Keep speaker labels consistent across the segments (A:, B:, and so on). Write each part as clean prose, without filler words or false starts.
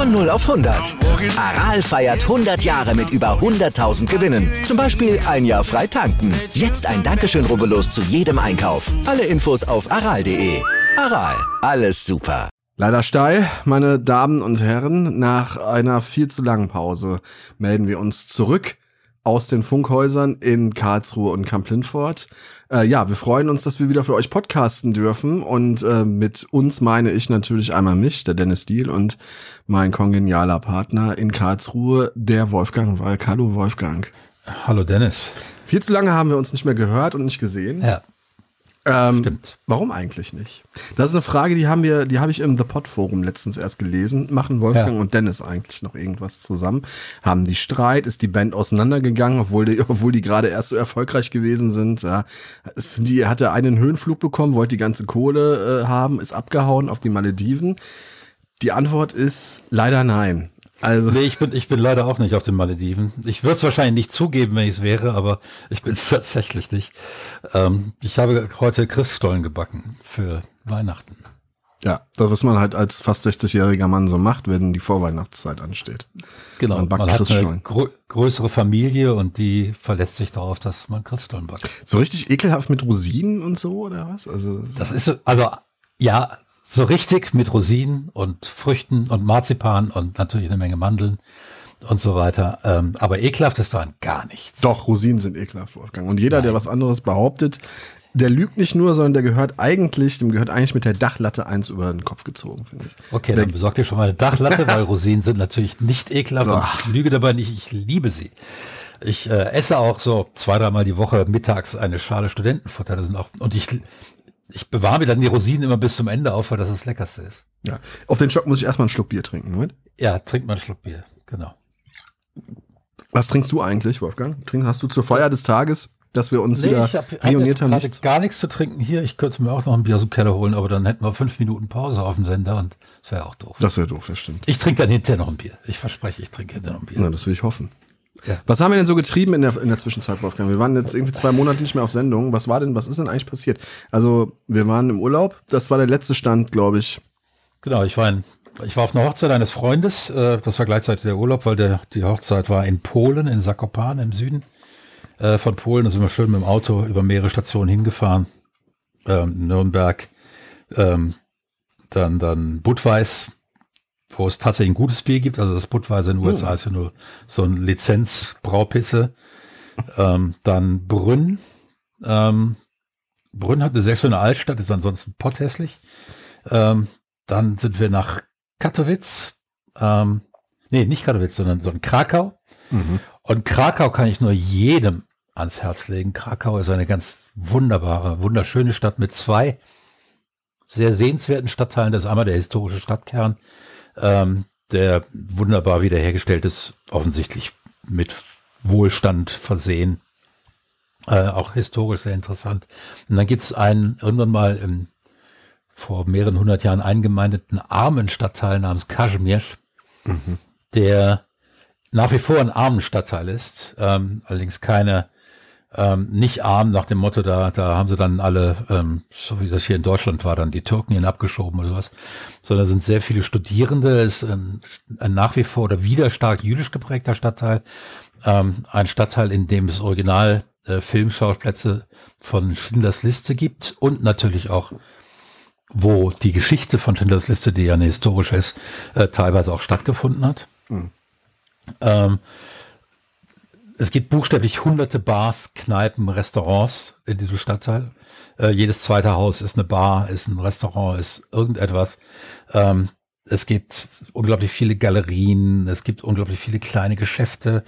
A: Von 0 auf 100. Aral feiert 100 Jahre mit über 100.000 Gewinnen. Zum Beispiel ein Jahr frei tanken. Jetzt ein Dankeschön, rubbellos zu jedem Einkauf. Alle Infos auf aral.de. Aral, alles super.
B: Leider steil, meine Damen und Herren, nach einer viel zu langen Pause melden wir uns zurück aus den Funkhäusern in Karlsruhe und Kamp-Lintfort. Wir freuen uns, dass wir wieder für euch podcasten dürfen und mit uns meine ich natürlich einmal mich, der Dennis Diehl, und mein kongenialer Partner in Karlsruhe, der Wolfgang Walk. Hallo Wolfgang.
C: Hallo Dennis.
B: Viel zu lange haben wir uns nicht mehr gehört und nicht gesehen.
C: Ja. Stimmt.
B: Warum eigentlich nicht? Das ist eine Frage, die habe ich im The Pod Forum letztens erst gelesen. Machen Wolfgang und Dennis eigentlich noch irgendwas zusammen? Haben die Streit? Ist die Band auseinandergegangen, obwohl die gerade erst so erfolgreich gewesen sind? Ja. Hat der einen Höhenflug bekommen, wollte die ganze Kohle haben, ist abgehauen auf die Malediven? Die Antwort ist leider nein. Also.
C: Nee, ich bin leider auch nicht auf den Malediven. Ich würde es wahrscheinlich nicht zugeben, wenn ich es wäre, aber ich bin es tatsächlich nicht. Ich habe heute Christstollen gebacken für Weihnachten.
B: Ja, das, was man halt als fast 60-jähriger Mann so macht, wenn die Vorweihnachtszeit ansteht.
C: Genau, man hat eine größere Familie und die verlässt sich darauf, dass man Christstollen backt.
B: So richtig ekelhaft mit Rosinen und so, oder was?
C: Das ist ja, so richtig mit Rosinen und Früchten und Marzipan und natürlich eine Menge Mandeln und so weiter. Aber ekelhaft ist daran gar nichts.
B: Doch, Rosinen sind ekelhaft, Wolfgang. Und jeder, der was anderes behauptet, der lügt nicht nur, sondern dem gehört eigentlich mit der Dachlatte eins über den Kopf gezogen, finde ich.
C: Okay, dann besorgt ihr schon mal eine Dachlatte, weil Rosinen sind natürlich nicht ekelhaft und ich lüge dabei nicht, ich liebe sie. Ich esse auch so 2-3 Mal die Woche mittags eine Schale Studentenfutter. Das sind auch, und ich bewahre mir dann die Rosinen immer bis zum Ende auf, weil das Leckerste ist.
B: Ja. Auf den Schock muss ich erstmal einen Schluck Bier trinken, Moment.
C: Ja, trink mal einen Schluck Bier, genau.
B: Was trinkst du eigentlich, Wolfgang? Hast du zur Feier des Tages, dass wir uns wieder pioniert haben?
C: Ich habe gar nichts zu trinken hier. Ich könnte mir auch noch ein Bier aus dem Keller holen, aber dann hätten wir 5 Minuten Pause auf dem Sender und das wäre auch doof.
B: Das wäre doof, das stimmt.
C: Ich trinke dann hinterher noch ein Bier. Ich verspreche, ich trinke hinterher noch ein Bier.
B: Na, das will ich hoffen.
C: Ja.
B: Was haben wir denn so getrieben in der Zwischenzeit, Wolfgang? Wir waren jetzt irgendwie 2 Monate nicht mehr auf Sendung. Was ist denn eigentlich passiert? Also, wir waren im Urlaub. Das war der letzte Stand, glaube ich.
C: Genau, ich war auf einer Hochzeit eines Freundes. Das war gleichzeitig der Urlaub, weil die Hochzeit war in Polen, in Zakopane im Süden von Polen. Da sind wir schön mit dem Auto über mehrere Stationen hingefahren. Nürnberg, dann Budweis, wo es tatsächlich ein gutes Bier gibt. Also das Budweiser in den USA ist ja nur so ein Lizenzbraupisse. Dann Brünn. Brünn hat eine sehr schöne Altstadt, ist ansonsten potthässlich. Dann sind wir nach Katowice. Nicht Katowice, sondern Krakau. Mhm. Und Krakau kann ich nur jedem ans Herz legen. Krakau ist eine ganz wunderschöne Stadt mit 2 sehr sehenswerten Stadtteilen. Das ist einmal der historische Stadtkern, der wunderbar wiederhergestellt ist, offensichtlich mit Wohlstand versehen, auch historisch sehr interessant. Und dann gibt es einen irgendwann mal vor mehreren 100 Jahren eingemeindeten armen Stadtteil namens Kazimierz, der nach wie vor ein armen Stadtteil ist, allerdings nicht arm nach dem Motto, da haben sie dann alle, so wie das hier in Deutschland war, dann die Türken hin abgeschoben oder sowas, sondern sind sehr viele Studierende, ist ein nach wie vor oder wieder stark jüdisch geprägter Stadtteil, ein Stadtteil, in dem es Original Filmschauplätze von Schindlers Liste gibt und natürlich auch, wo die Geschichte von Schindlers Liste, die ja eine historische ist, teilweise auch stattgefunden hat. Mhm. Es gibt buchstäblich hunderte Bars, Kneipen, Restaurants in diesem Stadtteil. Jedes zweite Haus ist eine Bar, ist ein Restaurant, ist irgendetwas. Es gibt unglaublich viele Galerien, es gibt unglaublich viele kleine Geschäfte.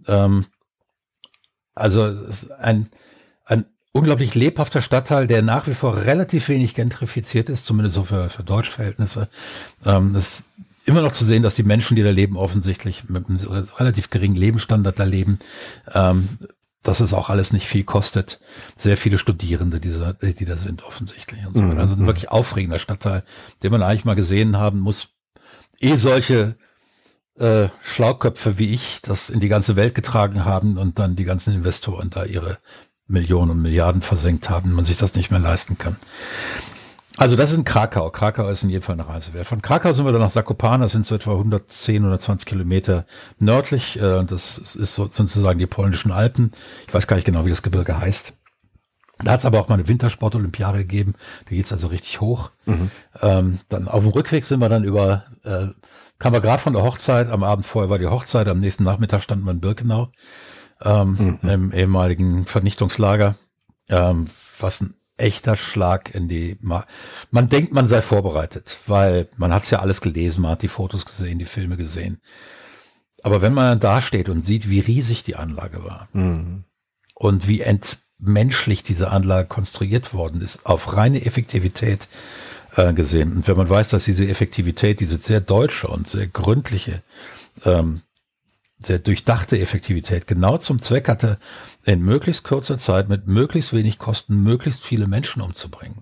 C: Also es ist ein unglaublich lebhafter Stadtteil, der nach wie vor relativ wenig gentrifiziert ist, zumindest so für deutsche Verhältnisse. Es ist immer noch zu sehen, dass die Menschen, die da leben, offensichtlich mit einem relativ geringen Lebensstandard da leben, dass es auch alles nicht viel kostet. Sehr viele Studierende, die da sind, offensichtlich. Und so. Also ein wirklich aufregender Stadtteil, den man eigentlich mal gesehen haben muss, solche Schlauköpfe wie ich das in die ganze Welt getragen haben und dann die ganzen Investoren da ihre Millionen und Milliarden versenkt haben, man sich das nicht mehr leisten kann. Also das ist in Krakau. Krakau ist in jedem Fall eine Reise wert. Von Krakau sind wir dann nach Zakopane, das sind so etwa 110, 120 Kilometer nördlich. Das ist sozusagen die polnischen Alpen. Ich weiß gar nicht genau, wie das Gebirge heißt. Da hat es aber auch mal eine Wintersport-Olympiade gegeben. Da geht's also richtig hoch. Dann auf dem Rückweg sind wir dann kamen wir gerade von der Hochzeit. Am Abend vorher war die Hochzeit. Am nächsten Nachmittag standen wir in Birkenau, im ehemaligen Vernichtungslager. Was ein echter Schlag in die... Man denkt, man sei vorbereitet, weil man hat's ja alles gelesen, man hat die Fotos gesehen, die Filme gesehen. Aber wenn man da steht und sieht, wie riesig die Anlage war und wie entmenschlich diese Anlage konstruiert worden ist, auf reine Effektivität gesehen. Und wenn man weiß, dass diese Effektivität, diese sehr deutsche und sehr gründliche, sehr durchdachte Effektivität genau zum Zweck hatte, in möglichst kurzer Zeit mit möglichst wenig Kosten möglichst viele Menschen umzubringen,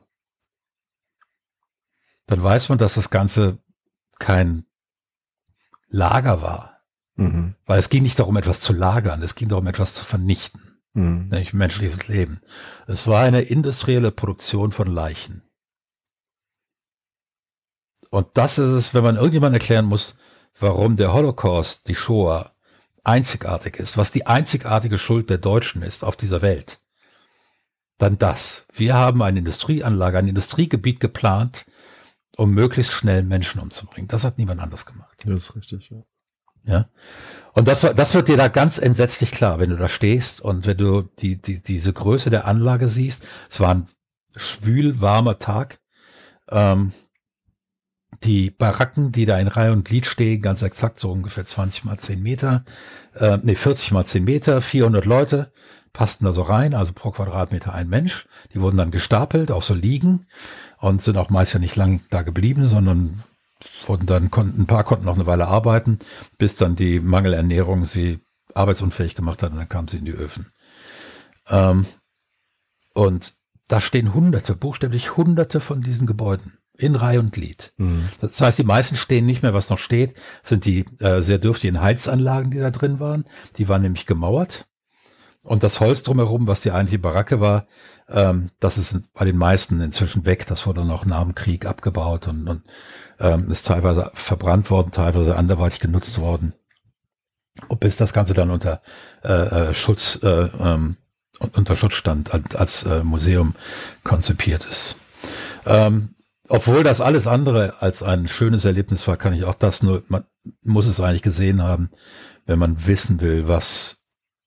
C: dann weiß man, dass das Ganze kein Lager war. Weil es ging nicht darum, etwas zu lagern, es ging darum, etwas zu vernichten, nämlich menschliches Leben. Es war eine industrielle Produktion von Leichen. Und das ist es, wenn man irgendjemand erklären muss, warum der Holocaust, die Shoah, einzigartig ist, was die einzigartige Schuld der Deutschen ist auf dieser Welt, dann das. Wir haben eine Industrieanlage, ein Industriegebiet geplant, um möglichst schnell Menschen umzubringen. Das hat niemand anders gemacht.
B: Das ist richtig, ja.
C: Ja. Und das wird dir da ganz entsetzlich klar, wenn du da stehst und wenn du diese Größe der Anlage siehst. Es war ein schwül warmer Tag. Die Baracken, die da in Reihe und Glied stehen, ganz exakt so ungefähr 20 mal 10 Meter, 40 mal 10 Meter, 400 Leute passten da so rein, also pro Quadratmeter ein Mensch. Die wurden dann gestapelt auf so Liegen und sind auch meist ja nicht lang da geblieben, sondern ein paar konnten noch eine Weile arbeiten, bis dann die Mangelernährung sie arbeitsunfähig gemacht hat und dann kamen sie in die Öfen. Und da stehen buchstäblich Hunderte von diesen Gebäuden. In Reihe und Glied. Das heißt, die meisten stehen nicht mehr, was noch steht, sind die sehr dürftigen Heizanlagen, die da drin waren. Die waren nämlich gemauert. Und das Holz drumherum, was die eigentliche Baracke war, das ist bei den meisten inzwischen weg. Das wurde noch nach dem Krieg abgebaut und ist teilweise verbrannt worden, teilweise anderweitig genutzt worden. Und bis das Ganze dann unter Schutz stand, als Museum konzipiert ist. Obwohl das alles andere als ein schönes Erlebnis war, kann ich auch das nur, man muss es eigentlich gesehen haben, wenn man wissen will, was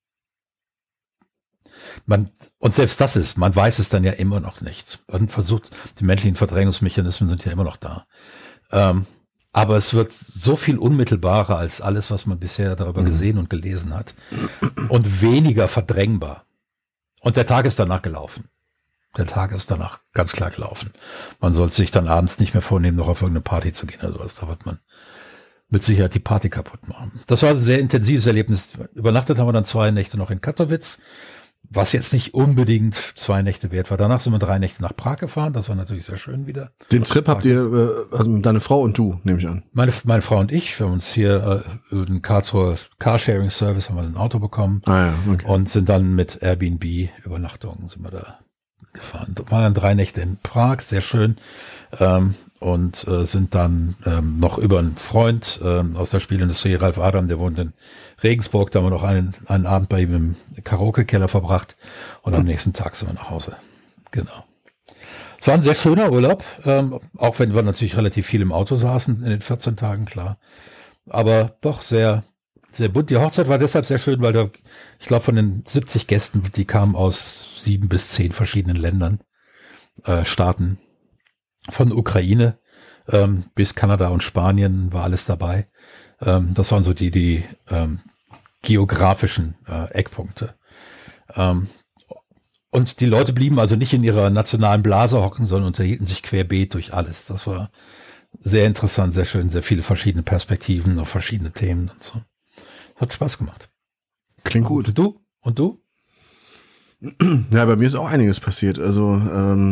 C: und selbst das ist, man weiß es dann ja immer noch nicht. Man versucht, die menschlichen Verdrängungsmechanismen sind ja immer noch da. Aber es wird so viel unmittelbarer als alles, was man bisher darüber gesehen und gelesen hat. Und weniger verdrängbar. Und der Tag ist danach gelaufen. Der Tag ist danach ganz klar gelaufen. Man soll sich dann abends nicht mehr vornehmen, noch auf irgendeine Party zu gehen oder sowas. Da wird man mit Sicherheit die Party kaputt machen. Das war ein sehr intensives Erlebnis. Übernachtet haben wir dann 2 Nächte noch in Katowice, was jetzt nicht unbedingt 2 Nächte wert war. Danach sind wir 3 Nächte nach Prag gefahren. Das war natürlich sehr schön wieder.
B: Den Trip habt ihr, also deine Frau und du, nehme ich an.
C: Meine Frau und ich, wir haben uns hier über den Karlsruher Carsharing Service haben wir ein Auto bekommen und sind dann mit Airbnb Übernachtungen sind wir da gefahren. Da waren dann 3 Nächte in Prag, sehr schön, und sind dann noch über einen Freund aus der Spielindustrie, Ralf Adam, der wohnt in Regensburg, da haben wir noch einen Abend bei ihm im Karaoke-Keller verbracht und am nächsten Tag sind wir nach Hause. Genau. Es war ein sehr schöner Urlaub, auch wenn wir natürlich relativ viel im Auto saßen in den 14 Tagen, klar. Aber doch sehr, sehr bunt. Die Hochzeit war deshalb sehr schön, weil ich glaube, von den 70 Gästen, die kamen aus 7 bis 10 verschiedenen Ländern, Staaten. Von Ukraine bis Kanada und Spanien war alles dabei. Das waren so die geografischen Eckpunkte. Und die Leute blieben also nicht in ihrer nationalen Blase hocken, sondern unterhielten sich querbeet durch alles. Das war sehr interessant, sehr schön, sehr viele verschiedene Perspektiven auf verschiedene Themen und so. Hat Spaß gemacht.
B: Klingt gut.
C: Und du?
B: Ja, bei mir ist auch einiges passiert. Also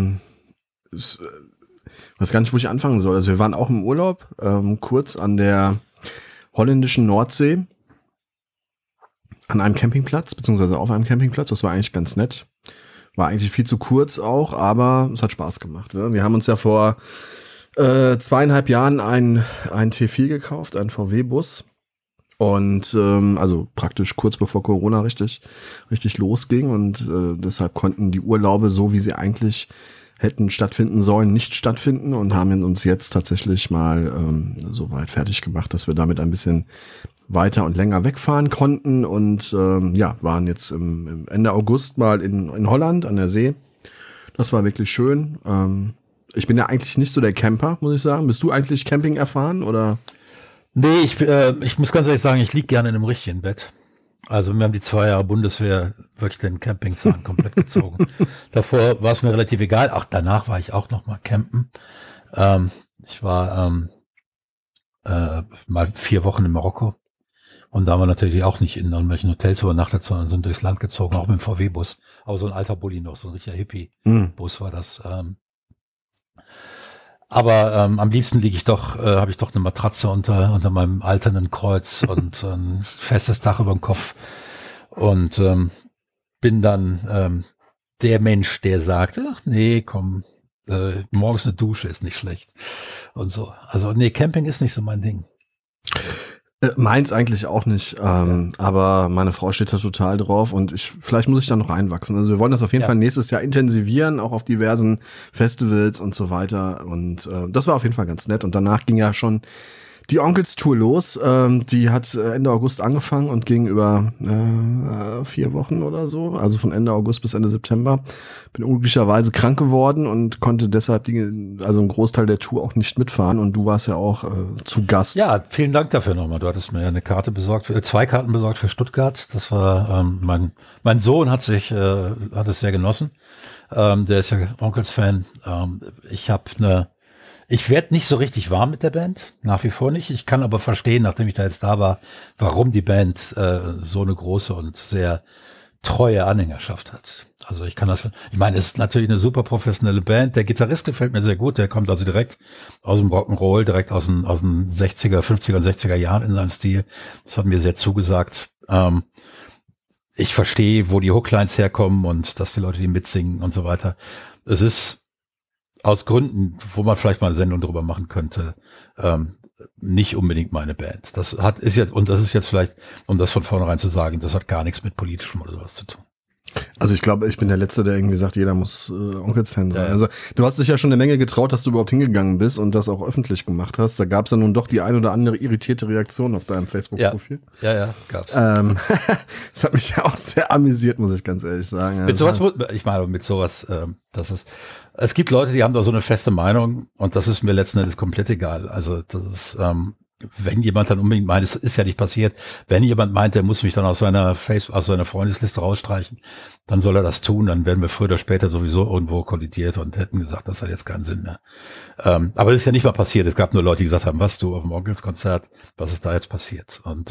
B: ich weiß gar nicht, wo ich anfangen soll. Also wir waren auch im Urlaub, kurz an der holländischen Nordsee, an einem Campingplatz, beziehungsweise auf einem Campingplatz. Das war eigentlich ganz nett. War eigentlich viel zu kurz auch, aber es hat Spaß gemacht. Ne? Wir haben uns ja vor 2,5 Jahren einen T4 gekauft, einen VW-Bus. Und also praktisch kurz bevor Corona richtig losging. Und deshalb konnten die Urlaube, so wie sie eigentlich hätten stattfinden sollen, nicht stattfinden und haben uns jetzt tatsächlich mal so weit fertig gemacht, dass wir damit ein bisschen weiter und länger wegfahren konnten und waren jetzt im Ende August mal in Holland an der See. Das war wirklich schön. Ich bin ja eigentlich nicht so der Camper, muss ich sagen. Bist du eigentlich Camping erfahren oder?
C: Nee, ich muss ganz ehrlich sagen, ich lieg gerne in einem richtigen Bett. Also wir haben die 2 Jahre Bundeswehr wirklich den Campingzahn komplett gezogen. Davor war es mir relativ egal. Ach, danach war ich auch noch mal campen. Ich war mal 4 Wochen in Marokko. Und da haben wir natürlich auch nicht in irgendwelchen Hotels übernachtet, sondern sind durchs Land gezogen, auch mit dem VW-Bus. Aber so ein alter Bulli noch, so ein richtiger Hippie-Bus war das. Aber am liebsten habe ich doch eine Matratze unter meinem alternden Kreuz und ein festes Dach über dem Kopf. Und bin dann der Mensch, der sagt, ach nee, komm, morgens eine Dusche ist nicht schlecht. Und so. Also nee, Camping ist nicht so mein Ding.
B: Meins eigentlich auch nicht, aber meine Frau steht da total drauf und vielleicht muss ich da noch reinwachsen. Also wir wollen das auf jeden Fall nächstes Jahr intensivieren, auch auf diversen Festivals und so weiter und das war auf jeden Fall ganz nett und danach ging ja schon die Onkelstour los, die hat Ende August angefangen und ging über 4 Wochen oder so, also von Ende August bis Ende September. Bin unglücklicherweise krank geworden und konnte deshalb einen Großteil der Tour auch nicht mitfahren und du warst ja auch zu Gast.
C: Ja, vielen Dank dafür nochmal. Du hattest mir eine Karte besorgt, 2 Karten besorgt für Stuttgart. Das war mein Sohn hat es sehr genossen. Der ist ja Onkels-Fan. Ich werde nicht so richtig warm mit der Band, nach wie vor nicht. Ich kann aber verstehen, nachdem ich da jetzt da war, warum die Band so eine große und sehr treue Anhängerschaft hat. Also ich meine, es ist natürlich eine super professionelle Band. Der Gitarrist gefällt mir sehr gut. Der kommt also direkt aus dem Rock'n'Roll, direkt aus den 60er, 50er und 60er Jahren in seinem Stil. Das hat mir sehr zugesagt. Ich verstehe, wo die Hooklines herkommen und dass die Leute die mitsingen und so weiter. Es ist aus Gründen, wo man vielleicht mal eine Sendung drüber machen könnte, nicht unbedingt meine Band. Das ist jetzt vielleicht, um das von vornherein zu sagen, das hat gar nichts mit politischem oder sowas zu tun.
B: Also ich glaube, ich bin der Letzte, der irgendwie sagt, jeder muss Onkels-Fan sein.
C: Ja.
B: Also du hast dich ja schon eine Menge getraut, dass du überhaupt hingegangen bist und das auch öffentlich gemacht hast. Da gab es ja nun doch die ein oder andere irritierte Reaktion auf deinem Facebook-Profil.
C: Ja, gab's.
B: Das hat mich ja auch sehr amüsiert, muss ich ganz ehrlich sagen.
C: Mit sowas, es gibt Leute, die haben da so eine feste Meinung und das ist mir letzten Endes komplett egal. Also das ist, wenn jemand dann unbedingt meint, es ist ja nicht passiert, wenn jemand meint, der muss mich dann aus seiner Freundesliste rausstreichen, dann soll er das tun, dann werden wir früher oder später sowieso irgendwo kollidiert und hätten gesagt, das hat jetzt keinen Sinn mehr. Aber das ist ja nicht mal passiert. Es gab nur Leute, die gesagt haben, was du auf dem Onkels-Konzert, was ist da jetzt passiert? Und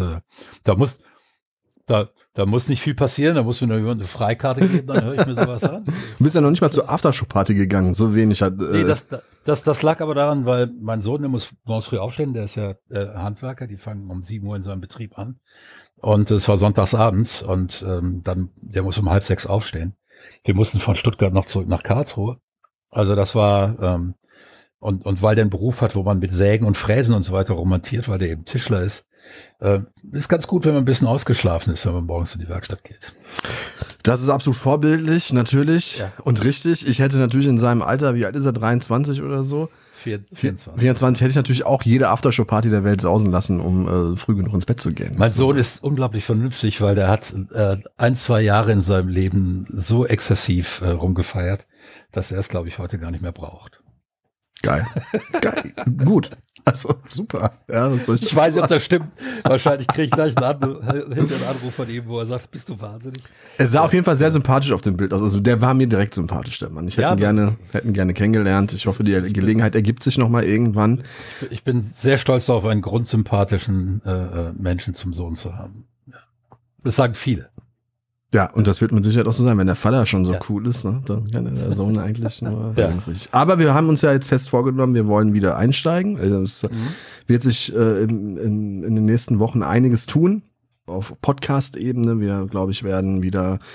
C: da muss nicht viel passieren, da muss mir nur jemand eine Freikarte geben, dann höre ich mir sowas an.
B: Du bist ja noch nicht mal zur Aftershow-Party gegangen, so wenig hat.
C: Nee, das lag aber daran, weil mein Sohn, der muss morgens früh aufstehen, der ist ja Handwerker, die fangen um 7 Uhr in seinem Betrieb an. Und es war sonntagsabends und dann, der muss um 5:30 aufstehen. Wir mussten von Stuttgart noch zurück nach Karlsruhe. Also das war, und weil der einen Beruf hat, wo man mit Sägen und Fräsen und so weiter romantiert, weil der eben Tischler ist ganz gut, wenn man ein bisschen ausgeschlafen ist, wenn man morgens in die Werkstatt geht.
B: Das ist absolut vorbildlich, natürlich, und richtig. Ich hätte natürlich in seinem Alter, wie alt ist er, 23 oder so? 24 hätte ich natürlich auch jede Aftershow-Party der Welt sausen lassen, um früh genug ins Bett zu gehen.
C: Mein Sohn ist unglaublich vernünftig, weil der hat 1-2 Jahre in seinem Leben so exzessiv rumgefeiert, dass er es, glaube ich, heute gar nicht mehr braucht.
B: Geil. Gut. Also, super. Ja,
C: ich weiß nicht, ob das stimmt. Wahrscheinlich kriege ich gleich einen Anruf von ihm, wo er sagt, bist du wahnsinnig?
B: Er sah auf jeden Fall sehr sympathisch auf dem Bild aus. Also der war mir direkt sympathisch, der Mann. Ich hätte ihn gerne kennengelernt. Ich hoffe, die Gelegenheit ergibt sich nochmal irgendwann.
C: Ich bin sehr stolz darauf, einen grundsympathischen Menschen zum Sohn zu haben. Ja. Das sagen viele.
B: Ja, und das wird mit Sicherheit auch so sein, wenn der Vater schon so cool ist, ne? Dann kann der Sohn eigentlich nur ganz richtig. Aber wir haben uns ja jetzt fest vorgenommen, wir wollen wieder einsteigen. Also es wird sich in den nächsten Wochen einiges tun auf Podcast-Ebene. Wir, glaube ich, werden wieder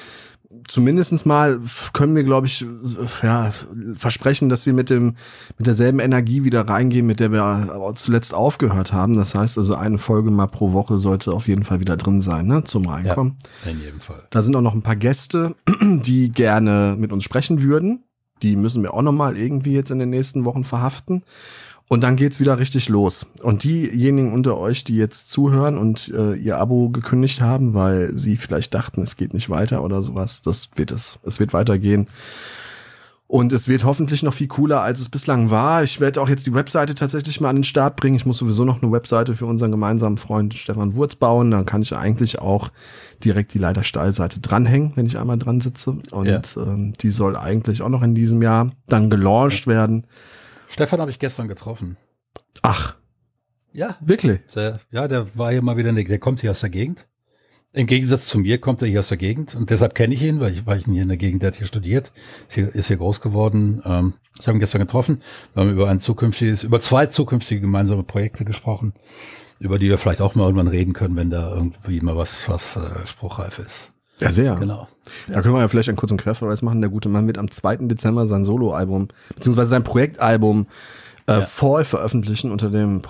B: zumindest mal können wir, glaube ich, versprechen, dass wir mit derselben Energie wieder reingehen, mit der wir zuletzt aufgehört haben. Das heißt also, eine Folge mal pro Woche sollte auf jeden Fall wieder drin sein, ne, zum Reinkommen.
C: Ja, in jedem Fall.
B: Da sind auch noch ein paar Gäste, die gerne mit uns sprechen würden. Die müssen wir auch noch mal irgendwie jetzt in den nächsten Wochen verhaften. Und dann geht's wieder richtig los. Und diejenigen unter euch, die jetzt zuhören und ihr Abo gekündigt haben, weil sie vielleicht dachten, es geht nicht weiter oder sowas, es wird weitergehen. Und es wird hoffentlich noch viel cooler, als es bislang war. Ich werde auch jetzt die Webseite tatsächlich mal an den Start bringen. Ich muss sowieso noch eine Webseite für unseren gemeinsamen Freund Stefan Wurz bauen. Dann kann ich eigentlich auch direkt die Leiter-Stahl-Seite dranhängen, wenn ich einmal dran sitze. Und die soll eigentlich auch noch in diesem Jahr dann gelauncht werden.
C: Stefan habe ich gestern getroffen.
B: Ach.
C: Ja.
B: Wirklich?
C: Ja, der war hier mal wieder, der kommt hier aus der Gegend. Im Gegensatz zu mir kommt er hier aus der Gegend und deshalb kenne ich ihn, weil ich ihn hier in der Gegend, der hat hier studiert, ist hier groß geworden. Ich habe ihn gestern getroffen. Wir haben über zwei zukünftige gemeinsame Projekte gesprochen, über die wir vielleicht auch mal irgendwann reden können, wenn da irgendwie mal was spruchreif ist.
B: Ja, sehr.
C: Genau.
B: Da können wir ja vielleicht einen kurzen Querverweis machen. Der gute Mann wird am 2. Dezember sein Soloalbum, beziehungsweise sein Projektalbum Fall veröffentlichen unter dem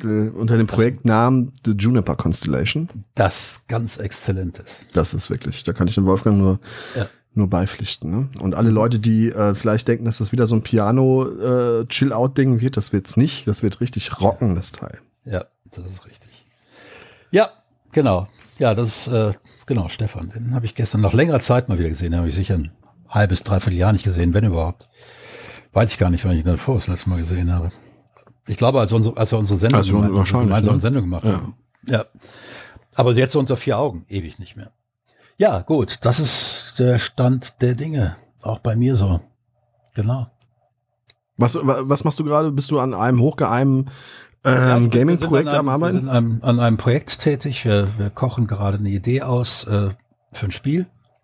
B: Projektnamen The Juniper Constellation.
C: Das ganz exzellent ist.
B: Das ist wirklich, da kann ich dem Wolfgang nur beipflichten. Ne? Und alle Leute, die vielleicht denken, dass das wieder so ein Piano-Chill-Out-Ding wird, das wird's nicht. Das wird richtig rocken, das Teil.
C: Ja, das ist richtig. Ja, genau. Ja, das ist, genau, Stefan. Den habe ich gestern nach längerer Zeit mal wieder gesehen. Den habe ich sicher ein halbes, dreiviertel Jahr nicht gesehen, wenn überhaupt. Weiß ich gar nicht, wann ich ihn davor das letzte Mal gesehen habe. Ich glaube, als wir unsere Sendung gemeinsame Sendung gemacht haben. Ja. Aber jetzt so unter 4 Augen, ewig nicht mehr. Ja, gut, das ist der Stand der Dinge. Auch bei mir so. Genau.
B: Was machst du gerade? Bist du an einem hochgeheimen Gaming-Projekt am Arbeiten?
C: Wir sind an einem Projekt tätig. Wir kochen gerade eine Idee aus für ein Spiel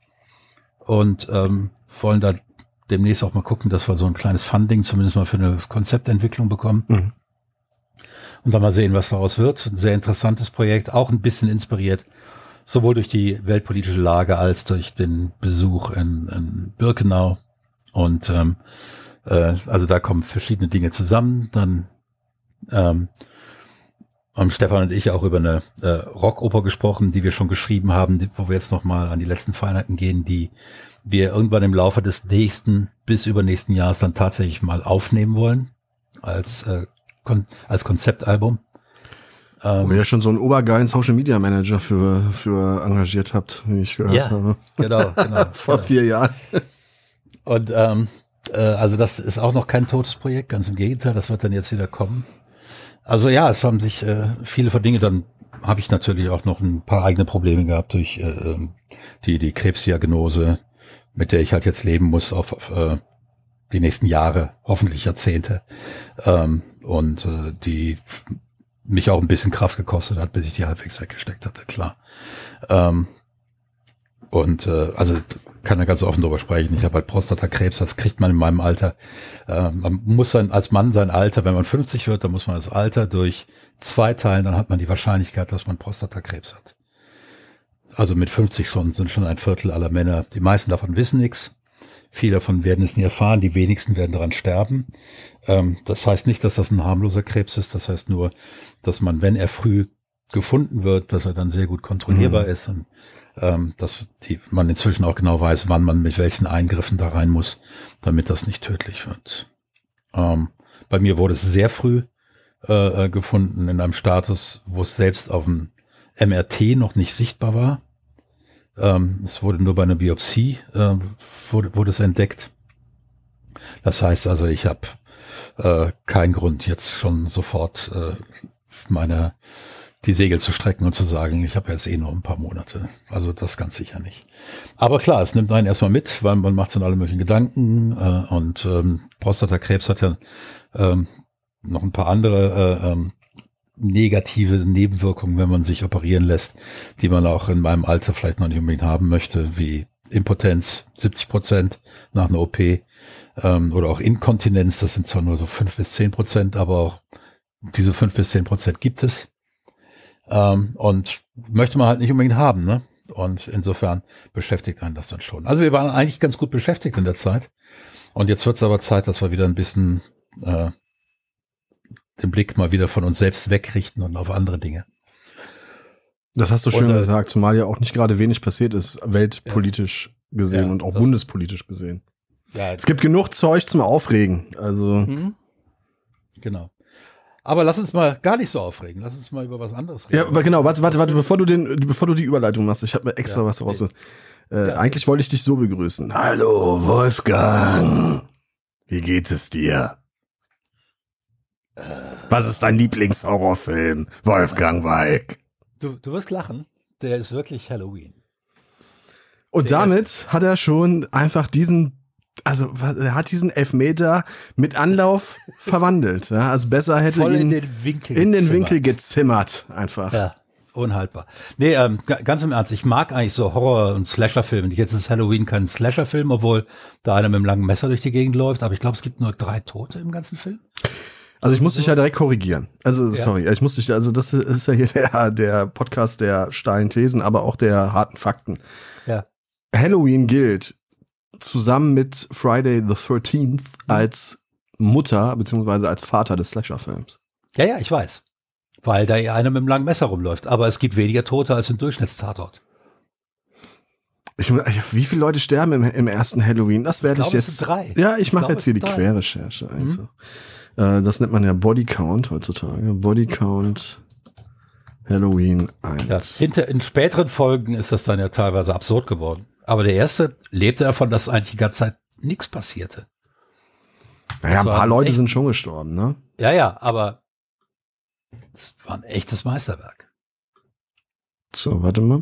C: und wollen da demnächst auch mal gucken, dass wir so ein kleines Funding zumindest mal für eine Konzeptentwicklung bekommen. Mhm. Und dann mal sehen, was daraus wird. Ein sehr interessantes Projekt, auch ein bisschen inspiriert, sowohl durch die weltpolitische Lage als durch den Besuch in Birkenau. Und also da kommen verschiedene Dinge zusammen. Dann haben Stefan und ich auch über eine Rockoper gesprochen, die wir schon geschrieben haben, wo wir jetzt noch mal an die letzten Feinheiten gehen, die wir irgendwann im Laufe des nächsten bis übernächsten Jahres dann tatsächlich mal aufnehmen wollen als Konzeptalbum.
B: Wo ihr ja schon so einen obergeilen Social Media Manager für engagiert habt, wie ich gehört habe.
C: Genau.
B: Vor 4 Jahren.
C: Und also das ist auch noch kein totes Projekt, ganz im Gegenteil, das wird dann jetzt wieder kommen. Also ja, es haben sich viele von Dinge, dann habe ich natürlich auch noch ein paar eigene Probleme gehabt durch die Krebsdiagnose, mit der ich halt jetzt leben muss auf die nächsten Jahre, hoffentlich Jahrzehnte, und die mich auch ein bisschen Kraft gekostet hat, bis ich die halbwegs weggesteckt hatte, klar. Also kann ja ganz offen darüber sprechen. Ich habe halt Prostatakrebs, das kriegt man in meinem Alter. Man muss dann als Mann sein Alter, wenn man 50 wird, dann muss man das Alter durch 2 teilen, dann hat man die Wahrscheinlichkeit, dass man Prostatakrebs hat. Also mit 50 sind schon 1/4 aller Männer. Die meisten davon wissen nichts. Viele davon werden es nie erfahren. Die wenigsten werden daran sterben. Das heißt nicht, dass das ein harmloser Krebs ist. Das heißt nur, dass man, wenn er früh gefunden wird, dass er dann sehr gut kontrollierbar ist und dass man inzwischen auch genau weiß, wann man mit welchen Eingriffen da rein muss, damit das nicht tödlich wird. Bei mir wurde es sehr früh gefunden in einem Status, wo es selbst auf dem MRT noch nicht sichtbar war. Es wurde nur bei einer Biopsie wurde es entdeckt. Das heißt also, ich habe keinen Grund, jetzt schon sofort die Segel zu strecken und zu sagen, ich habe jetzt nur ein paar Monate. Also das ganz sicher nicht. Aber klar, es nimmt einen erstmal mit, weil man macht sich alle möglichen Gedanken und Prostatakrebs hat ja noch ein paar andere negative Nebenwirkungen, wenn man sich operieren lässt, die man auch in meinem Alter vielleicht noch nicht unbedingt haben möchte, wie Impotenz, 70% nach einer OP, oder auch Inkontinenz, das sind zwar nur so 5-10%, aber auch diese 5-10% gibt es. Und möchte man halt nicht unbedingt haben, ne? Und insofern beschäftigt einen das dann schon. Also wir waren eigentlich ganz gut beschäftigt in der Zeit. Und jetzt wird es aber Zeit, dass wir wieder ein bisschen den Blick mal wieder von uns selbst wegrichten und auf andere Dinge.
B: Das hast du schön gesagt, zumal ja auch nicht gerade wenig passiert ist, weltpolitisch gesehen und auch bundespolitisch gesehen.
C: Ja,
B: es gibt genug Zeug zum Aufregen. Also
C: genau. Aber lass uns mal gar nicht so aufregen. Lass uns mal über was anderes reden.
B: Ja, aber genau, warte, bevor du die Überleitung machst, ich habe mir extra was raus. Eigentlich wollte ich dich so begrüßen. Hallo, Wolfgang. Wie geht es dir? Was ist dein Lieblingshorrorfilm, Wolfgang Walk?
C: Du wirst lachen. Der ist wirklich Halloween.
B: Und damit hat er schon einfach er hat diesen Elfmeter mit Anlauf verwandelt. Ja, also besser hätte
C: voll
B: ihn
C: in den Winkel
B: gezimmert einfach.
C: Ja, unhaltbar. Nee, ganz im Ernst, ich mag eigentlich so Horror- und Slasher-Filme. Jetzt ist Halloween kein Slasher-Film, obwohl da einer mit einem langen Messer durch die Gegend läuft. Aber ich glaube, es gibt nur 3 Tote im ganzen Film.
B: Also ich muss dich ja direkt korrigieren. Also sorry, das ist ja hier der Podcast der steilen Thesen, aber auch der harten Fakten.
C: Ja.
B: Halloween gilt zusammen mit Friday the 13th als Mutter bzw. als Vater des Slasher-Films.
C: Ja, ich weiß. Weil da ja einer mit einem langen Messer rumläuft. Aber es gibt weniger Tote als im Durchschnittstatort.
B: Wie viele Leute sterben im ersten Halloween? Das werde ich jetzt.
C: Es sind 3.
B: Ja, ich mache jetzt hier die Querrecherche. Also. Das nennt man ja Bodycount heutzutage. Bodycount Halloween 1.
C: Ja, in späteren Folgen ist das dann ja teilweise absurd geworden. Aber der erste lebte davon, dass eigentlich die ganze Zeit nichts passierte.
B: Naja, ein paar Leute sind schon gestorben, ne?
C: Ja, aber es war ein echtes Meisterwerk.
B: So, warte mal.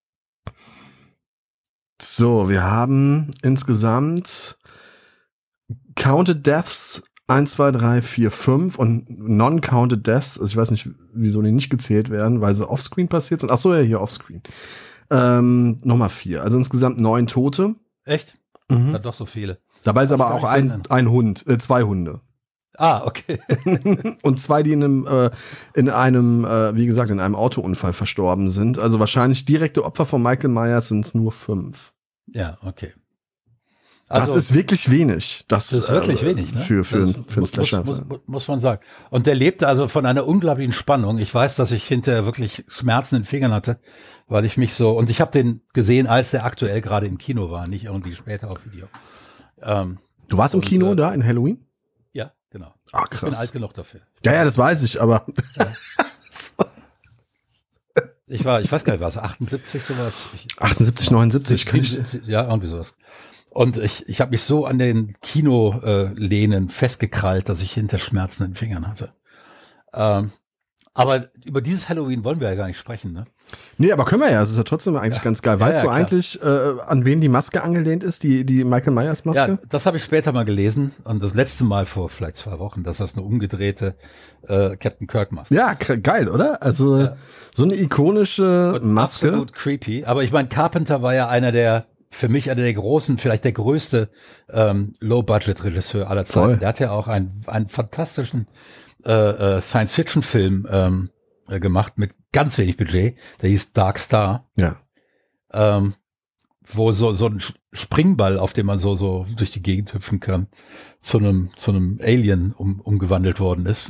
B: So, wir haben insgesamt Counted Deaths 1, 2, 3, 4, 5 und Non-Counted Deaths, also ich weiß nicht, wieso die nicht gezählt werden, weil sie offscreen passiert sind. Achso, ja, hier offscreen. Nochmal 4, also insgesamt 9 Tote.
C: Echt? Ja, doch so viele.
B: Dabei ist aber auch ein Hund, 2 Hunde.
C: Ah, okay.
B: Und 2, die in einem, wie gesagt, in einem Autounfall verstorben sind. Also wahrscheinlich direkte Opfer von Michael Myers sind es nur 5.
C: Ja, okay.
B: Also, das ist wirklich wenig. Das
C: ist wirklich wenig, ne?
B: Für einen Slasher.
C: Muss man sagen. Und der lebte also von einer unglaublichen Spannung. Ich weiß, dass ich hinterher wirklich Schmerzen in den Fingern hatte, weil ich mich und ich habe den gesehen, als der aktuell gerade im Kino war, nicht irgendwie später auf Video.
B: Du warst im Kino da in Halloween?
C: Ja, genau.
B: Ach, krass.
C: Ich bin alt genug dafür.
B: Ja, das weiß ich, aber.
C: Ja. Ich weiß gar nicht, was, 78 sowas?
B: 78, 79, kann ich.
C: Ja, irgendwie sowas. Und ich habe mich so an den Kinolehnen festgekrallt, dass ich hinter Schmerzen in den Fingern hatte. Aber über dieses Halloween wollen wir ja gar nicht sprechen, ne?
B: Nee, aber können wir ja. Es ist ja trotzdem eigentlich ganz geil. Weißt du eigentlich, an wen die Maske angelehnt ist, die Michael Myers Maske?
C: Ja, das habe ich später mal gelesen. Und das letzte Mal vor vielleicht 2 Wochen, dass das eine umgedrehte Captain Kirk Maske.
B: Ja, geil, oder? Also so eine ikonische Maske.
C: Absolut creepy. Aber ich meine, Carpenter war ja für mich einer der großen, vielleicht der größte Low-Budget-Regisseur aller Zeiten.
B: Toll.
C: Der hat ja auch einen fantastischen Science-Fiction-Film gemacht mit ganz wenig Budget. Der hieß Dark Star.
B: Ja.
C: Wo so ein Springball, auf dem man so durch die Gegend hüpfen kann, zu einem Alien umgewandelt worden ist.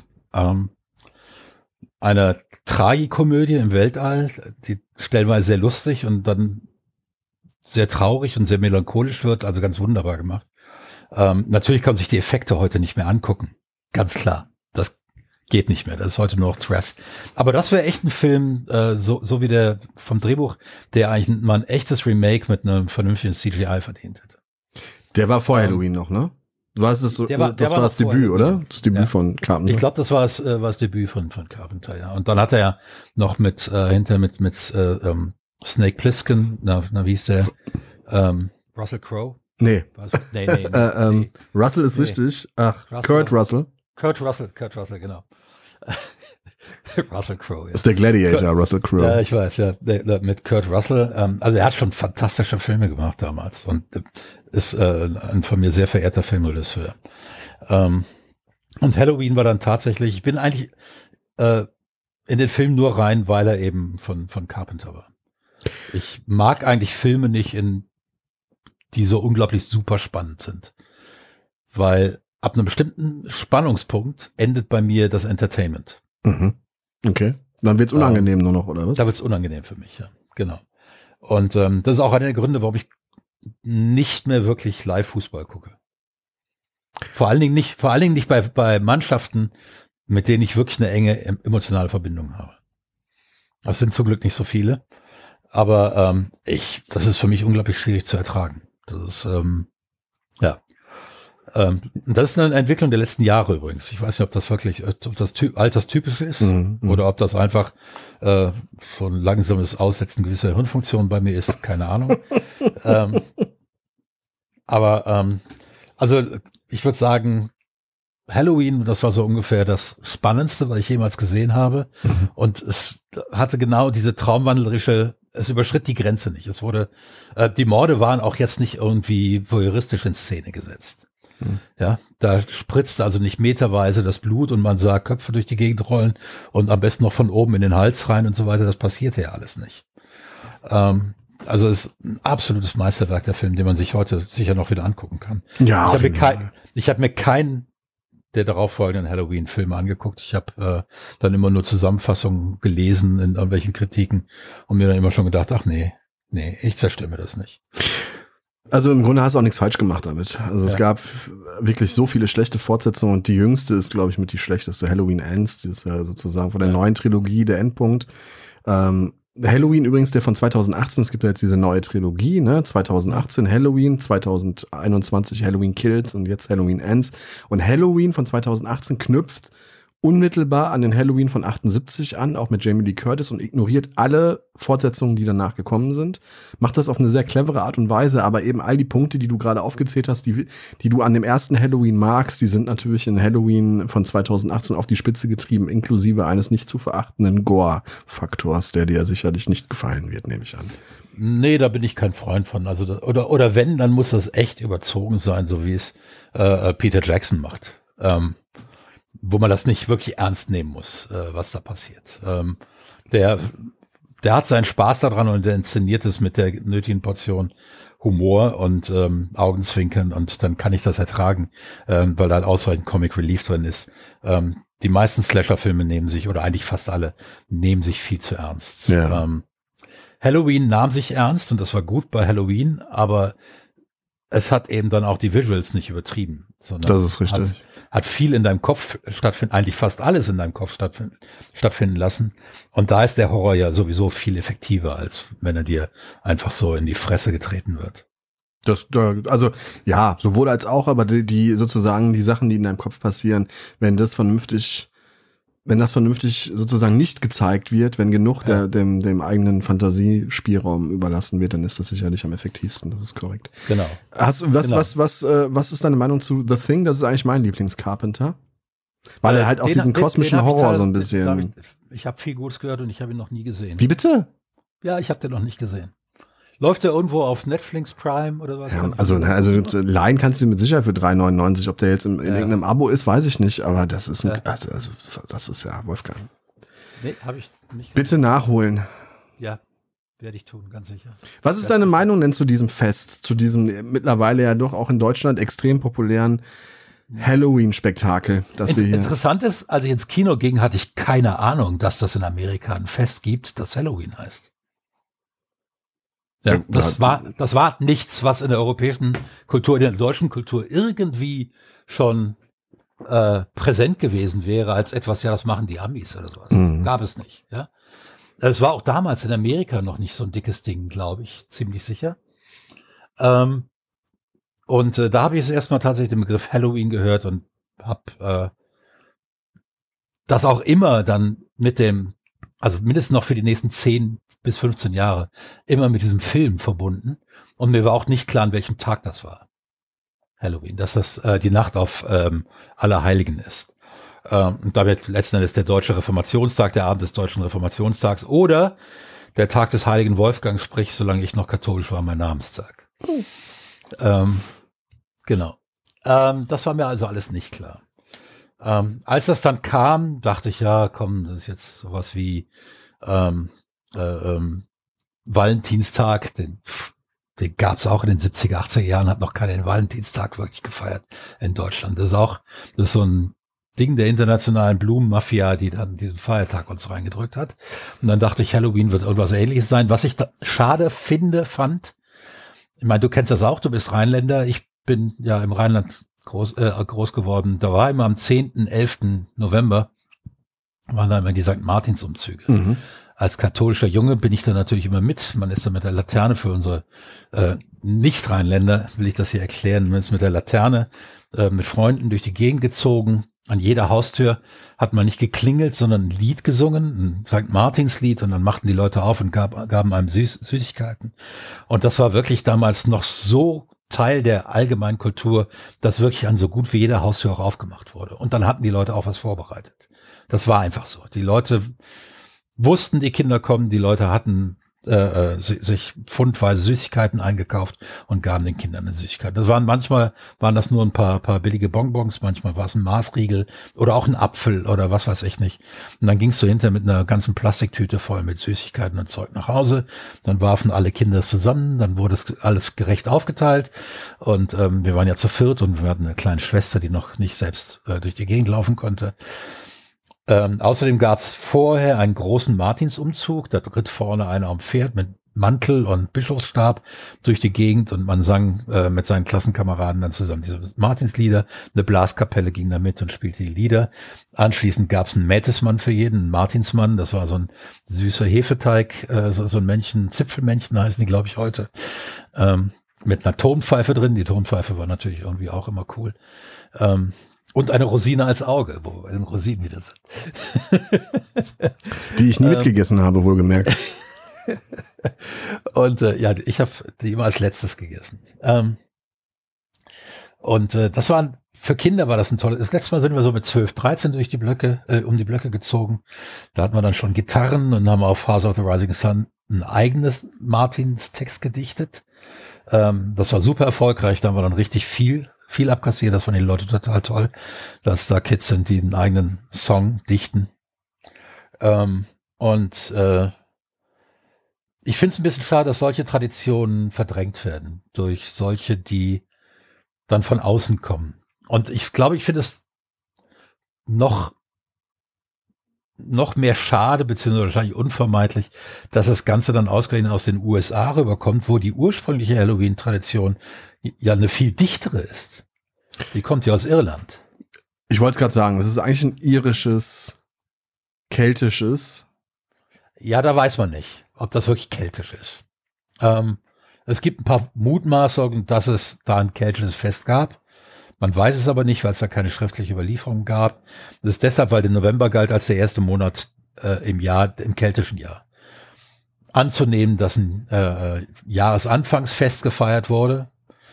C: Eine Tragikomödie im Weltall, die stellenweise sehr lustig und dann sehr traurig und sehr melancholisch wird, also ganz wunderbar gemacht. Natürlich kann man sich die Effekte heute nicht mehr angucken. Ganz klar. Das geht nicht mehr. Das ist heute nur noch Trash. Aber das wäre echt ein Film, so wie der vom Drehbuch, der eigentlich mal ein echtes Remake mit einem vernünftigen CGI verdient hätte.
B: Der war vor Halloween noch, ne? Das war das Debüt, oder? Das Debüt von Carpenter.
C: Ich glaube, das war das Debüt von Carpenter, ja. Und dann hat er ja noch mit Snake Plissken, wie hieß der? Russell Crowe?
B: Nee.
C: Nee.
B: Russell ist richtig. Ach, Kurt Russell,
C: genau. Russell Crowe, ja.
B: Ist der Gladiator, Russell Crowe.
C: Ja, ich weiß, ja. Mit Kurt Russell. Also er hat schon fantastische Filme gemacht damals und ist ein von mir sehr verehrter Filmregisseur. Und Halloween war dann tatsächlich, ich bin eigentlich in den Film nur rein, weil er eben von Carpenter war. Ich mag eigentlich Filme nicht, die so unglaublich super spannend sind. Weil ab einem bestimmten Spannungspunkt endet bei mir das Entertainment.
B: Mhm. Okay. Dann wird's unangenehm nur noch, oder was?
C: Da wird's unangenehm für mich, ja. Genau. Und das ist auch einer der Gründe, warum ich nicht mehr wirklich Live-Fußball gucke. Vor allen Dingen nicht bei Mannschaften, mit denen ich wirklich eine enge emotionale Verbindung habe. Das sind zum Glück nicht so viele. Aber das ist für mich unglaublich schwierig zu ertragen. Das ist, das ist eine Entwicklung der letzten Jahre übrigens. Ich weiß nicht, ob das wirklich, ob das alterstypisch ist oder ob das einfach so ein langsames Aussetzen gewisser Hirnfunktionen bei mir ist. Keine Ahnung. Also ich würde sagen, Halloween, das war so ungefähr das Spannendste, was ich jemals gesehen habe. Und es hatte genau diese traumwandlerische, es überschritt die Grenze nicht. Es wurde, die Morde waren auch jetzt nicht irgendwie voyeuristisch in Szene gesetzt. Ja, da spritzte also nicht meterweise das Blut und man sah Köpfe durch die Gegend rollen und am besten noch von oben in den Hals rein und so weiter. Das passierte ja alles nicht. Also es ist ein absolutes Meisterwerk, der Film, den man sich heute sicher noch wieder angucken kann.
B: Ja,
C: ich habe mir keinen der darauffolgenden Halloween-Filme angeguckt. Ich habe dann immer nur Zusammenfassungen gelesen in irgendwelchen Kritiken und mir dann immer schon gedacht, ach nee, ich zerstöre mir das nicht.
B: Also im Grunde hast du auch nichts falsch gemacht damit. Also es gab wirklich so viele schlechte Fortsetzungen und die jüngste ist, glaube ich, mit die schlechteste. Halloween Ends, die ist ja sozusagen von der neuen Trilogie der Endpunkt. Halloween übrigens, der von 2018, es gibt ja jetzt diese neue Trilogie, ne? 2018 Halloween, 2021 Halloween Kills und jetzt Halloween Ends. Und Halloween von 2018 knüpft unmittelbar an den Halloween von 78 an, auch mit Jamie Lee Curtis, und ignoriert alle Fortsetzungen, die danach gekommen sind. Macht das auf eine sehr clevere Art und Weise, aber eben all die Punkte, die du gerade aufgezählt hast, die du an dem ersten Halloween magst, die sind natürlich in Halloween von 2018 auf die Spitze getrieben, inklusive eines nicht zu verachtenden Gore-Faktors, der dir sicherlich nicht gefallen wird, nehme ich an.
C: Nee, da bin ich kein Freund von. Also oder wenn, dann muss das echt überzogen sein, so wie es Peter Jackson macht. Wo man das nicht wirklich ernst nehmen muss, was da passiert. Der hat seinen Spaß daran und der inszeniert es mit der nötigen Portion Humor und Augenzwinkern und dann kann ich das ertragen, weil da ausreichend Comic Relief drin ist. Die meisten Slasher-Filme nehmen sich, oder eigentlich fast alle, nehmen sich viel zu ernst.
B: Ja.
C: Halloween nahm sich ernst und das war gut bei Halloween, aber es hat eben dann auch die Visuals nicht übertrieben, sondern
B: das ist richtig.
C: Hat viel in deinem Kopf stattfinden, eigentlich fast alles in deinem Kopf stattfinden lassen. Und da ist der Horror ja sowieso viel effektiver, als wenn er dir einfach so in die Fresse getreten wird.
B: Also ja, sowohl als auch, aber die sozusagen die Sachen, die in deinem Kopf passieren, wenn das vernünftig sozusagen nicht gezeigt wird, wenn genug dem eigenen Fantasiespielraum überlassen wird, dann ist das sicherlich am effektivsten. Das ist korrekt.
C: Genau.
B: Was ist deine Meinung zu The Thing? Das ist eigentlich mein Lieblings-Carpenter. Weil er halt auch diesen kosmischen Horror so ein bisschen.
C: Ich habe viel Gutes gehört und ich habe ihn noch nie gesehen.
B: Wie bitte?
C: Ja, ich habe den noch nicht gesehen. Läuft der irgendwo auf Netflix Prime oder was?
B: Ja, also leihen kannst du mit Sicherheit für 3,99. Ob der jetzt in irgendeinem Abo ist, weiß ich nicht. Aber das ist das ist ja Wolfgang.
C: Nee, habe ich nicht.
B: Bitte nachholen.
C: Ja, werde ich tun, ganz sicher.
B: Was ist deine Meinung denn zu diesem Fest, zu diesem mittlerweile ja doch auch in Deutschland extrem populären Halloween-Spektakel, das wir hier.
C: Interessant ist, als ich ins Kino ging, hatte ich keine Ahnung, dass das in Amerika ein Fest gibt, das Halloween heißt. Ja, das war nichts, was in der europäischen Kultur, in der deutschen Kultur irgendwie schon präsent gewesen wäre, als etwas, ja, das machen die Amis oder sowas. Gab es nicht, ja. Es war auch damals in Amerika noch nicht so ein dickes Ding, glaube ich, ziemlich sicher. Und da habe ich erstmal tatsächlich den Begriff Halloween gehört und habe das auch immer dann also mindestens noch für die nächsten 10 bis 15 Jahre, immer mit diesem Film verbunden. Und mir war auch nicht klar, an welchem Tag das war. Halloween, dass das die Nacht auf Allerheiligen ist. Und damit letzten Endes der Deutsche Reformationstag, der Abend des Deutschen Reformationstags oder der Tag des Heiligen Wolfgang, sprich, solange ich noch katholisch war, mein Namenstag. Genau. Das war mir also alles nicht klar. Als das dann kam, dachte ich, ja, komm, das ist jetzt sowas wie Valentinstag, den gab es auch in den 70er, 80er Jahren, hat noch keiner den Valentinstag wirklich gefeiert in Deutschland. Das ist so ein Ding der internationalen Blumenmafia, die dann diesen Feiertag uns reingedrückt hat. Und dann dachte ich, Halloween wird irgendwas Ähnliches sein. Was ich da schade fand, ich meine, du kennst das auch, du bist Rheinländer, ich bin ja im Rheinland groß geworden. Da war immer am 10., 11. November, waren da immer die St. Martins-Umzüge. Mhm. Als katholischer Junge bin ich da natürlich immer mit. Man ist da mit der Laterne für unsere Nicht-Rheinländer, will ich das hier erklären. Man ist mit der Laterne mit Freunden durch die Gegend gezogen. An jeder Haustür hat man nicht geklingelt, sondern ein Lied gesungen, ein St. Martins-Lied, und dann machten die Leute auf und gaben einem Süßigkeiten. Und das war wirklich damals noch so Teil der allgemeinen Kultur, dass wirklich an so gut wie jeder Haustür auch aufgemacht wurde. Und dann hatten die Leute auch was vorbereitet. Das war einfach so. Die Leute wussten, die Kinder kommen, die Leute hatten sich pfundweise Süßigkeiten eingekauft und gaben den Kindern eine Süßigkeit. Manchmal waren das nur ein paar billige Bonbons, manchmal war es ein Maßriegel oder auch ein Apfel oder was weiß ich nicht. Und dann gingst du hinterher mit einer ganzen Plastiktüte voll mit Süßigkeiten und Zeug nach Hause. Dann warfen alle Kinder es zusammen, dann wurde es alles gerecht aufgeteilt, und wir waren ja zu viert und wir hatten eine kleine Schwester, die noch nicht selbst durch die Gegend laufen konnte. Außerdem gab es vorher einen großen Martinsumzug. Da ritt vorne einer am Pferd mit Mantel und Bischofsstab durch die Gegend, und man sang mit seinen Klassenkameraden dann zusammen diese Martinslieder. Eine Blaskapelle ging da mit und spielte die Lieder. Anschließend gab es einen Mätismann für jeden, einen Martinsmann. Das war so ein süßer Hefeteig, so ein Männchen, Zipfelmännchen heißen die, glaube ich, heute, mit einer Tonpfeife drin. Die Tonpfeife war natürlich irgendwie auch immer cool. Und eine Rosine als Auge, wo wir bei den Rosinen wieder sind.
B: Die ich nie mitgegessen habe, wohlgemerkt.
C: Und ich habe die immer als letztes gegessen. Das waren, für Kinder war das ein tolles. Das letzte Mal sind wir so mit 12, 13 durch die Blöcke, um die Blöcke gezogen. Da hatten wir dann schon Gitarren und haben auf House of the Rising Sun ein eigenes Martins-Text gedichtet. Das war super erfolgreich, da haben wir dann richtig viel abkassiert. Das fanden die Leute total toll, dass da Kids sind, die einen eigenen Song dichten. Ich finde es ein bisschen schade, dass solche Traditionen verdrängt werden durch solche, die dann von außen kommen. Und ich glaube, ich finde es noch mehr schade, beziehungsweise wahrscheinlich unvermeidlich, dass das Ganze dann ausgerechnet aus den USA rüberkommt, wo die ursprüngliche Halloween-Tradition ja eine viel dichtere ist. Die kommt ja aus Irland.
B: Ich wollte es gerade sagen, das ist eigentlich ein irisches, keltisches.
C: Ja, da weiß man nicht, ob das wirklich keltisch ist. Es gibt ein paar Mutmaßungen, dass es da ein keltisches Fest gab. Man weiß es aber nicht, weil es da keine schriftliche Überlieferung gab. Das ist deshalb, weil der November galt als der erste Monat im keltischen Jahr. Anzunehmen, dass ein Jahresanfangsfest gefeiert wurde.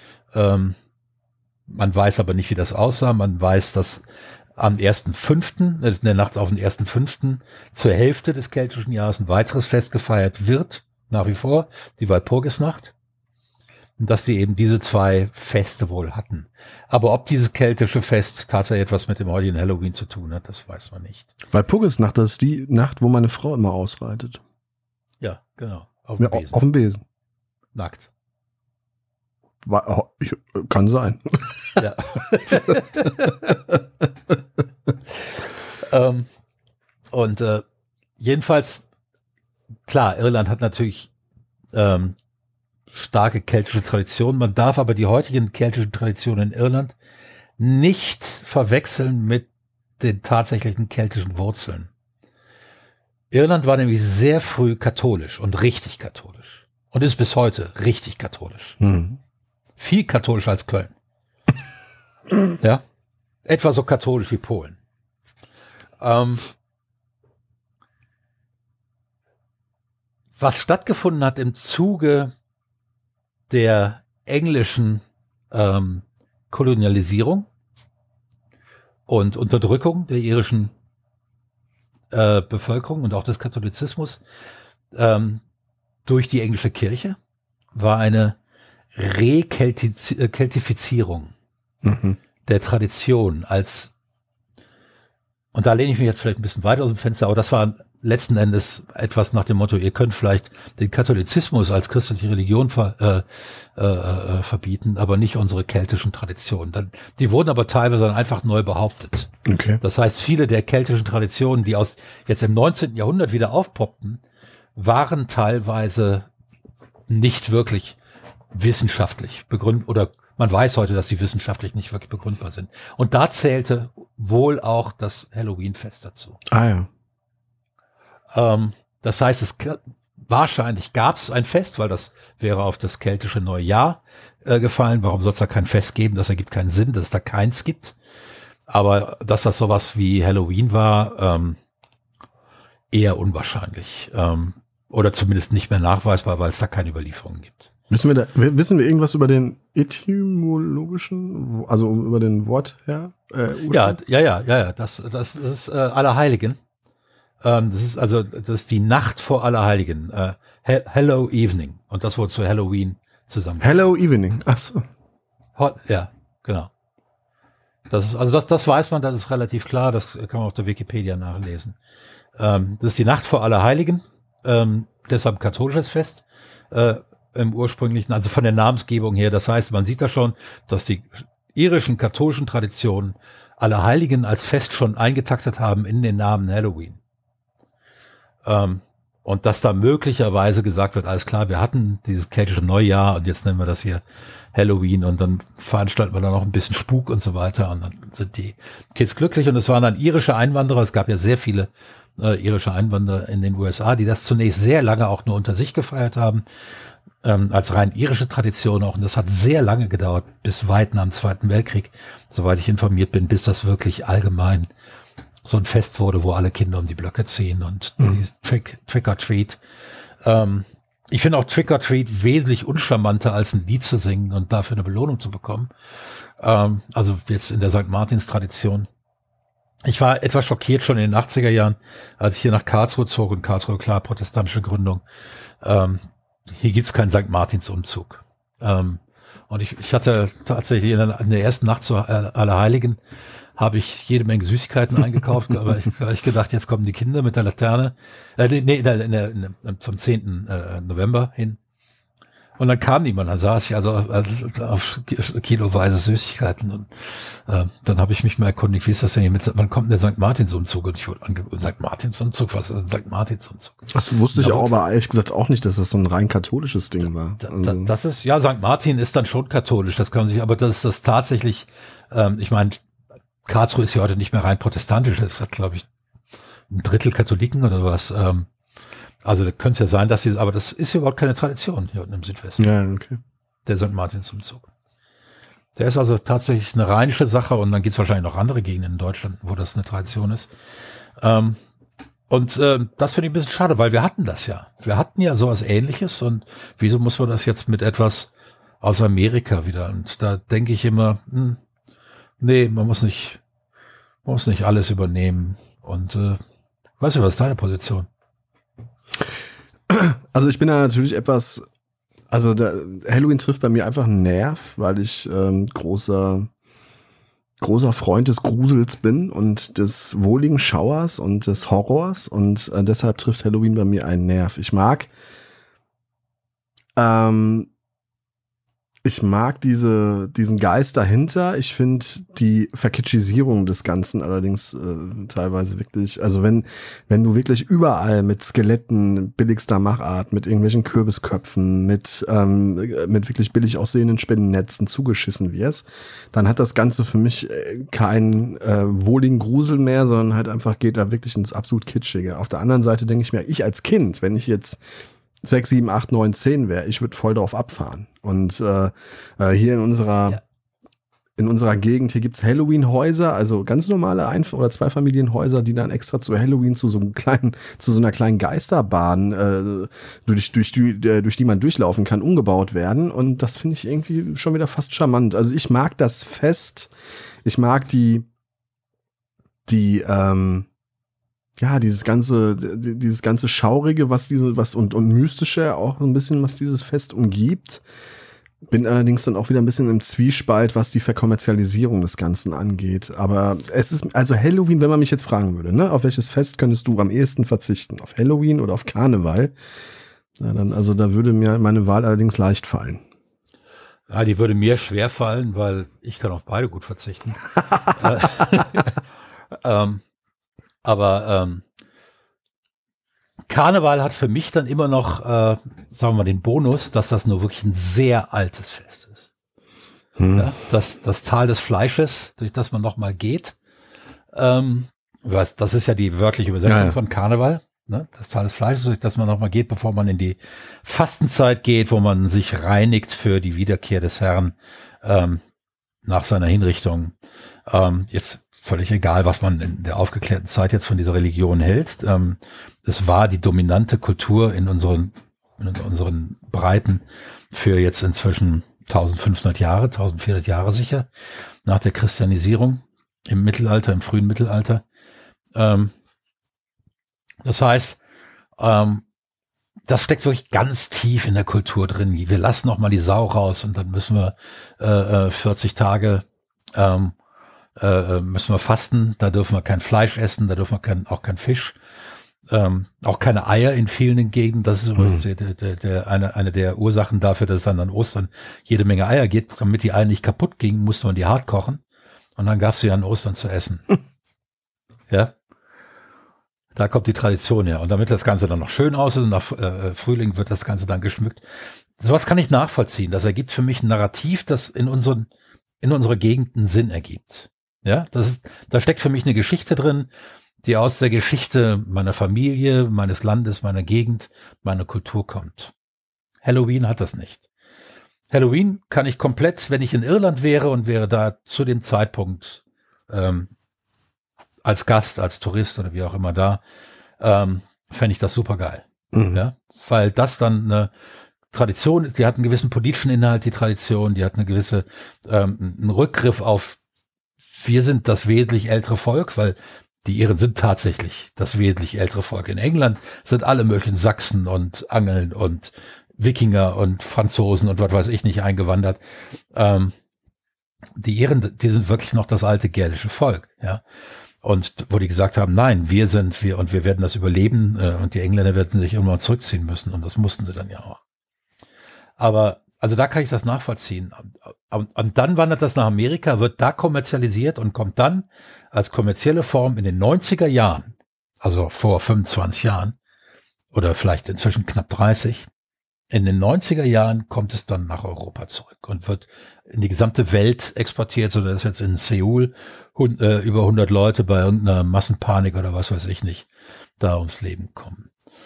C: Man weiß aber nicht, wie das aussah. Man weiß, dass am 1.5., in der Nacht auf den 1.5. zur Hälfte des keltischen Jahres ein weiteres Fest gefeiert wird, nach wie vor, die Walpurgisnacht. Und dass sie eben diese zwei Feste wohl hatten. Aber ob dieses keltische Fest tatsächlich etwas mit dem heutigen Halloween zu tun hat, das weiß man nicht.
B: Walpurgisnacht, das ist die Nacht, wo meine Frau immer ausreitet.
C: Ja, genau.
B: Auf dem Besen.
C: Nackt.
B: Kann sein.
C: Ja. Jedenfalls, klar, Irland hat natürlich starke keltische Traditionen. Man darf aber die heutigen keltischen Traditionen in Irland nicht verwechseln mit den tatsächlichen keltischen Wurzeln. Irland war nämlich sehr früh katholisch und richtig katholisch. Und ist bis heute richtig katholisch. Mhm. Viel katholischer als Köln. Ja. Etwa so katholisch wie Polen. Was stattgefunden hat im Zuge der englischen Kolonialisierung und Unterdrückung der irischen Bevölkerung und auch des Katholizismus durch die englische Kirche, war eine Rekeltifizierung der Tradition als und da lehne ich mich jetzt vielleicht ein bisschen weiter aus dem Fenster, aber das war letzten Endes etwas nach dem Motto, ihr könnt vielleicht den Katholizismus als christliche Religion verbieten, aber nicht unsere keltischen Traditionen. Die wurden aber teilweise dann einfach neu behauptet.
B: Okay.
C: Das heißt, viele der keltischen Traditionen, die jetzt im 19. Jahrhundert wieder aufpoppten, waren teilweise nicht wirklich wissenschaftlich begründet, oder man weiß heute, dass sie wissenschaftlich nicht wirklich begründbar sind. Und da zählte wohl auch das Halloween-Fest dazu.
B: Ah ja.
C: Das heißt, wahrscheinlich gab es ein Fest, weil das wäre auf das keltische Neujahr gefallen. Warum soll es da kein Fest geben? Das ergibt keinen Sinn, dass es da keins gibt. Aber dass das sowas wie Halloween war, eher unwahrscheinlich. Oder zumindest nicht mehr nachweisbar, weil es da keine Überlieferungen gibt.
B: Wissen wir irgendwas über den etymologischen, also über den Wort her?
C: Ja. Das ist Allerheiligen. Das ist die Nacht vor Allerheiligen. Hello Evening. Und das wurde zu Halloween zusammen.
B: Hello Evening. Ach so.
C: Ja, genau. Das weiß man, das ist relativ klar. Das kann man auf der Wikipedia nachlesen. Das ist die Nacht vor Allerheiligen. Deshalb katholisches Fest. Im ursprünglichen, also von der Namensgebung her. Das heißt, man sieht da schon, dass die irischen katholischen Traditionen Allerheiligen als Fest schon eingetaktet haben in den Namen Halloween. Und dass da möglicherweise gesagt wird, alles klar, wir hatten dieses keltische Neujahr und jetzt nennen wir das hier Halloween und dann veranstalten wir da noch ein bisschen Spuk und so weiter und dann sind die Kids glücklich. Und es waren dann irische Einwanderer, es gab ja sehr viele irische Einwanderer in den USA, die das zunächst sehr lange auch nur unter sich gefeiert haben, als rein irische Tradition auch. Und das hat sehr lange gedauert, bis weit nach dem Zweiten Weltkrieg, soweit ich informiert bin, bis das wirklich allgemein so ein Fest wurde, wo alle Kinder um die Blöcke ziehen und Trick or Treat. Ich finde auch Trick or Treat wesentlich uncharmanter, als ein Lied zu singen und dafür eine Belohnung zu bekommen. Also jetzt in der St. Martins Tradition. Ich war etwas schockiert schon in den 80er Jahren, als ich hier nach Karlsruhe zog und Karlsruhe, klar, protestantische Gründung. Hier gibt's keinen St. Martins Umzug. Und ich hatte tatsächlich in der ersten Nacht zu Allerheiligen habe ich jede Menge Süßigkeiten eingekauft, aber ich gedacht, jetzt kommen die Kinder mit der Laterne, zum 10. November hin. Und dann kam niemand, dann saß ich also auf kiloweise Süßigkeiten und dann habe ich mich mal erkundigt, wie ist das denn hier wann kommt der St. Martins-Umzug? Und ich wurde St. Martins-Umzug, was ist ein St. Martins-Umzug? Das
B: wusste ich auch, aber ehrlich gesagt auch nicht, dass das so ein rein katholisches Ding war.
C: Das ist, ja, St. Martin ist dann schon katholisch, das kann man sich, aber das ist tatsächlich, ich meine, Karlsruhe ist ja heute nicht mehr rein protestantisch, das hat, glaube ich, ein Drittel Katholiken oder was. Also da könnte es ja sein, dass aber das ist ja überhaupt keine Tradition hier unten im Südwesten.
B: Ja, okay.
C: Der St. Martins-Umzug. Der ist also tatsächlich eine rheinische Sache und dann gibt es wahrscheinlich noch andere Gegenden in Deutschland, wo das eine Tradition ist. Das finde ich ein bisschen schade, weil wir hatten das ja. Wir hatten ja sowas Ähnliches und wieso muss man das jetzt mit etwas aus Amerika wieder? Und da denke ich immer, nee, man muss nicht alles übernehmen. Und weißt du, was ist deine Position?
B: Also ich bin da natürlich Halloween trifft bei mir einfach einen Nerv, weil ich großer Freund des Grusels bin und des wohligen Schauers und des Horrors und deshalb trifft Halloween bei mir einen Nerv. Ich mag diesen Geist dahinter. Ich finde die Verkitschisierung des Ganzen allerdings teilweise wirklich, also wenn du wirklich überall mit Skeletten billigster Machart, mit irgendwelchen Kürbisköpfen, mit wirklich billig aussehenden Spinnennetzen zugeschissen wirst, dann hat das Ganze für mich keinen wohligen Grusel mehr, sondern halt einfach geht da wirklich ins absolut Kitschige. Auf der anderen Seite denke ich mir, ich als Kind, wenn ich jetzt 6, 7, 8, 9, 10 wäre, ich würde voll drauf abfahren. Und hier in unserer Gegend, hier gibt's Halloween-Häuser, also ganz normale oder Zweifamilienhäuser, die dann extra zu Halloween zu so einer kleinen Geisterbahn, durch die man durchlaufen kann, umgebaut werden. Und das finde ich irgendwie schon wieder fast charmant. Also ich mag das Fest, ich mag dieses ganze Schaurige, und Mystische auch so ein bisschen, was dieses Fest umgibt. Bin allerdings dann auch wieder ein bisschen im Zwiespalt, was die Verkommerzialisierung des Ganzen angeht. Aber es ist, also Halloween, wenn man mich jetzt fragen würde, ne, auf welches Fest könntest du am ehesten verzichten? Auf Halloween oder auf Karneval? Ja, dann, also da würde mir meine Wahl allerdings leicht fallen.
C: Ja, die würde mir schwer fallen, weil ich kann auf beide gut verzichten. Aber Karneval hat für mich dann immer noch, sagen wir mal, den Bonus, dass das nur wirklich ein sehr altes Fest ist. Ja, das Tal des Fleisches, durch das man noch mal geht. Das ist ja die wörtliche Übersetzung von Karneval. Ne? Das Tal des Fleisches, durch das man noch mal geht, bevor man in die Fastenzeit geht, wo man sich reinigt für die Wiederkehr des Herrn nach seiner Hinrichtung. Jetzt völlig egal, was man in der aufgeklärten Zeit jetzt von dieser Religion hält. Es war die dominante Kultur in unseren Breiten für jetzt inzwischen 1500 Jahre, 1400 Jahre sicher, nach der Christianisierung im Mittelalter, im frühen Mittelalter. Das heißt, das steckt wirklich ganz tief in der Kultur drin. Wir lassen noch mal die Sau raus und dann müssen wir 40 Tage müssen wir fasten. Da dürfen wir kein Fleisch essen, da dürfen wir auch kein Fisch, auch keine Eier in vielen Gegenden. Das ist übrigens eine der Ursachen dafür, dass es dann an Ostern jede Menge Eier gibt. Damit die Eier nicht kaputt gingen, musste man die hart kochen und dann gab es sie an Ostern zu essen. Ja. Da kommt die Tradition her. Und damit das Ganze dann noch schön aussieht und nach Frühling wird das Ganze dann geschmückt. Sowas kann ich nachvollziehen. Das ergibt für mich ein Narrativ, das in unserer Gegend einen Sinn ergibt. Ja, da steckt für mich eine Geschichte drin, die aus der Geschichte meiner Familie, meines Landes, meiner Gegend, meiner Kultur kommt. Halloween hat das nicht. Halloween kann ich komplett, wenn ich in Irland wäre und wäre da zu dem Zeitpunkt als Gast, als Tourist oder wie auch immer da, fände ich das super geil. Ja, weil das dann eine Tradition ist, die hat einen gewissen politischen Inhalt, die Tradition, die hat eine gewisse, einen Rückgriff auf, wir sind das wesentlich ältere Volk, weil die Iren sind tatsächlich das wesentlich ältere Volk. In England sind alle möglichen Sachsen und Angeln und Wikinger und Franzosen und was weiß ich nicht eingewandert. Die Iren, die sind wirklich noch das alte gälische Volk, ja. Und wo die gesagt haben, nein, wir und wir werden das überleben und die Engländer werden sich irgendwann zurückziehen müssen und das mussten sie dann ja auch. Aber also da kann ich das nachvollziehen. Und dann wandert das nach Amerika, wird da kommerzialisiert und kommt dann als kommerzielle Form in den 90er Jahren, also vor 25 Jahren oder vielleicht inzwischen knapp 30, in den 90er Jahren kommt es dann nach Europa zurück und wird in die gesamte Welt exportiert, so dass jetzt in Seoul über 100 Leute bei irgendeiner Massenpanik oder was weiß ich nicht da ums Leben kommen.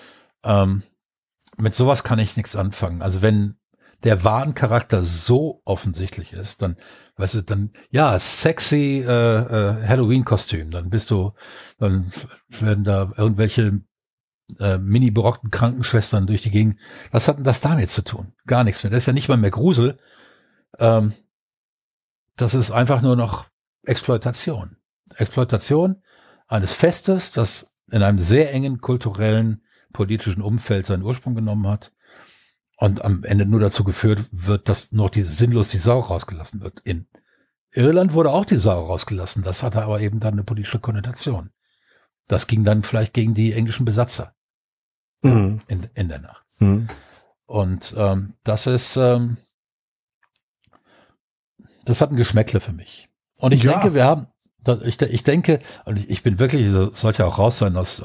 C: Mit sowas kann ich nichts anfangen. Also wenn der Wahncharakter so offensichtlich ist, dann, weißt du, dann, ja, sexy Halloween-Kostüm, dann werden da irgendwelche mini-barocken Krankenschwestern durch die Gegend. Was hat denn das damit zu tun? Gar nichts mehr. Das ist ja nicht mal mehr Grusel. Das ist einfach nur noch Exploitation. Exploitation eines Festes, das in einem sehr engen kulturellen, politischen Umfeld seinen Ursprung genommen hat und am Ende nur dazu geführt wird, dass noch sinnlos die Sau rausgelassen wird. In Irland wurde auch die Sau rausgelassen. Das hatte aber eben dann eine politische Konnotation. Das ging dann vielleicht gegen die englischen Besatzer in der Nacht. Und das ist, das hat ein Geschmäckle für mich. Und ich denke, wir haben, ich denke, und ich bin wirklich, es sollte ja auch raus sein, dass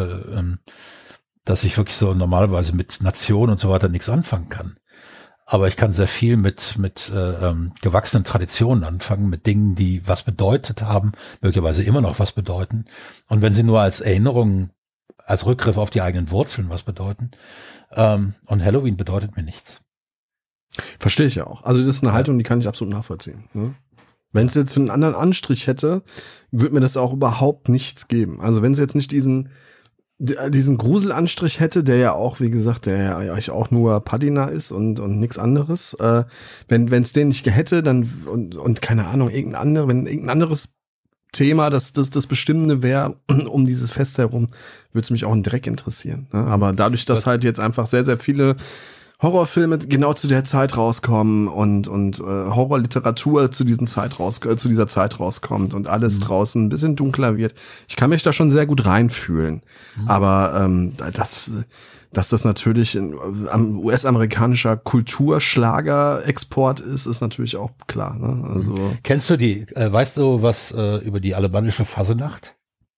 C: ich wirklich so normalerweise mit Nation und so weiter nichts anfangen kann. Aber ich kann sehr viel mit gewachsenen Traditionen anfangen, mit Dingen, die was bedeutet haben, möglicherweise immer noch was bedeuten. Und wenn sie nur als Erinnerung, als Rückgriff auf die eigenen Wurzeln was bedeuten. Und Halloween bedeutet mir nichts.
B: Verstehe ich ja auch. Also das ist eine Haltung, die kann ich absolut nachvollziehen. Ne? Wenn es jetzt für einen anderen Anstrich hätte, würde mir das auch überhaupt nichts geben. Also wenn es jetzt nicht diesen Gruselanstrich hätte, der ja auch, wie gesagt, der ja eigentlich auch nur Patina ist und nichts anderes. Wenn es den nicht hätte, dann und keine Ahnung, wenn irgendein anderes Thema, das Bestimmende wäre, um dieses Fest herum, würde es mich auch einen Dreck interessieren. Ne? Aber dadurch, dass halt jetzt einfach sehr, sehr viele Horrorfilme genau zu der Zeit rauskommen und Horrorliteratur zu dieser Zeit rauskommt und alles draußen ein bisschen dunkler wird. Ich kann mich da schon sehr gut reinfühlen. Aber dass das natürlich ein US-amerikanischer Kulturschlager-Export ist natürlich auch klar. Ne? Also
C: Kennst du weißt du was über die alemannische Fasenacht?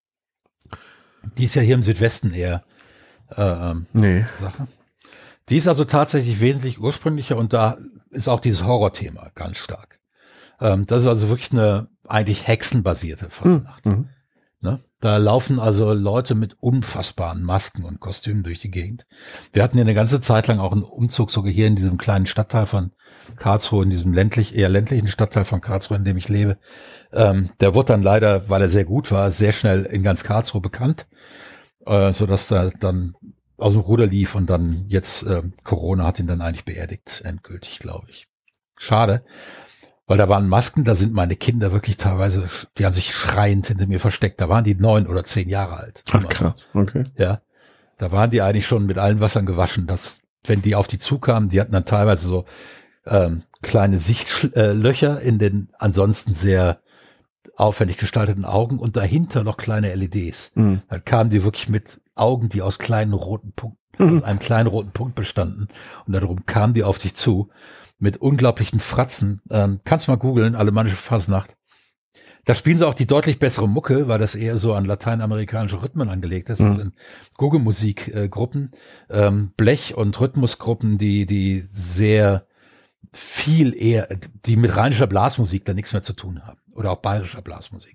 C: Die ist ja hier im Südwesten eher
B: nee.
C: Sache. Die ist also tatsächlich wesentlich ursprünglicher und da ist auch dieses Horrorthema ganz stark. Das ist also wirklich eine eigentlich hexenbasierte Fasenacht. Ne? Da laufen also Leute mit unfassbaren Masken und Kostümen durch die Gegend. Wir hatten ja eine ganze Zeit lang auch einen Umzug sogar hier in diesem kleinen Stadtteil von Karlsruhe, in diesem eher ländlichen Stadtteil von Karlsruhe, in dem ich lebe. Der wurde dann leider, weil er sehr gut war, sehr schnell in ganz Karlsruhe bekannt, sodass er dann aus dem Ruder lief und dann jetzt Corona hat ihn dann eigentlich beerdigt, endgültig, glaube ich. Schade, weil da waren Masken, da sind meine Kinder wirklich teilweise, die haben sich schreiend hinter mir versteckt. Da waren die 9 oder 10 Jahre alt.
B: Ach krass, okay.
C: Ja, da waren die eigentlich schon mit allen Wassern gewaschen, dass wenn die auf die zukamen, die hatten dann teilweise so kleine Sichtlöcher in den ansonsten sehr aufwendig gestalteten Augen und dahinter noch kleine LEDs. Dann kamen die wirklich mit Augen, die aus kleinen roten Punkten, aus einem kleinen roten Punkt bestanden. Und darum kamen die auf dich zu mit unglaublichen Fratzen. Kannst du mal googeln, alemannische Fasnacht. Da spielen sie auch die deutlich bessere Mucke, weil das eher so an lateinamerikanische Rhythmen angelegt ist. Das sind Guggemusikgruppen, Blech- und Rhythmusgruppen, die sehr viel eher, die mit rheinischer Blasmusik da nichts mehr zu tun haben. Oder auch bayerischer Blasmusik.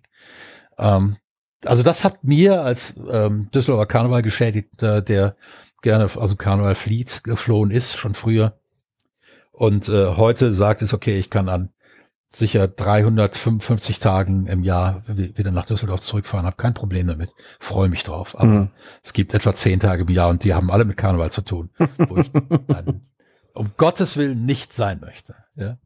C: Also das hat mir als Düsseldorfer Karneval geschädigt, der gerne aus dem Karneval geflohen ist, schon früher. Und heute sagt es, okay, ich kann an sicher 355 Tagen im Jahr wieder nach Düsseldorf zurückfahren, habe kein Problem damit, freue mich drauf. Aber es gibt etwa 10 Tage im Jahr und die haben alle mit Karneval zu tun, wo ich dann um Gottes Willen nicht sein möchte. Ja?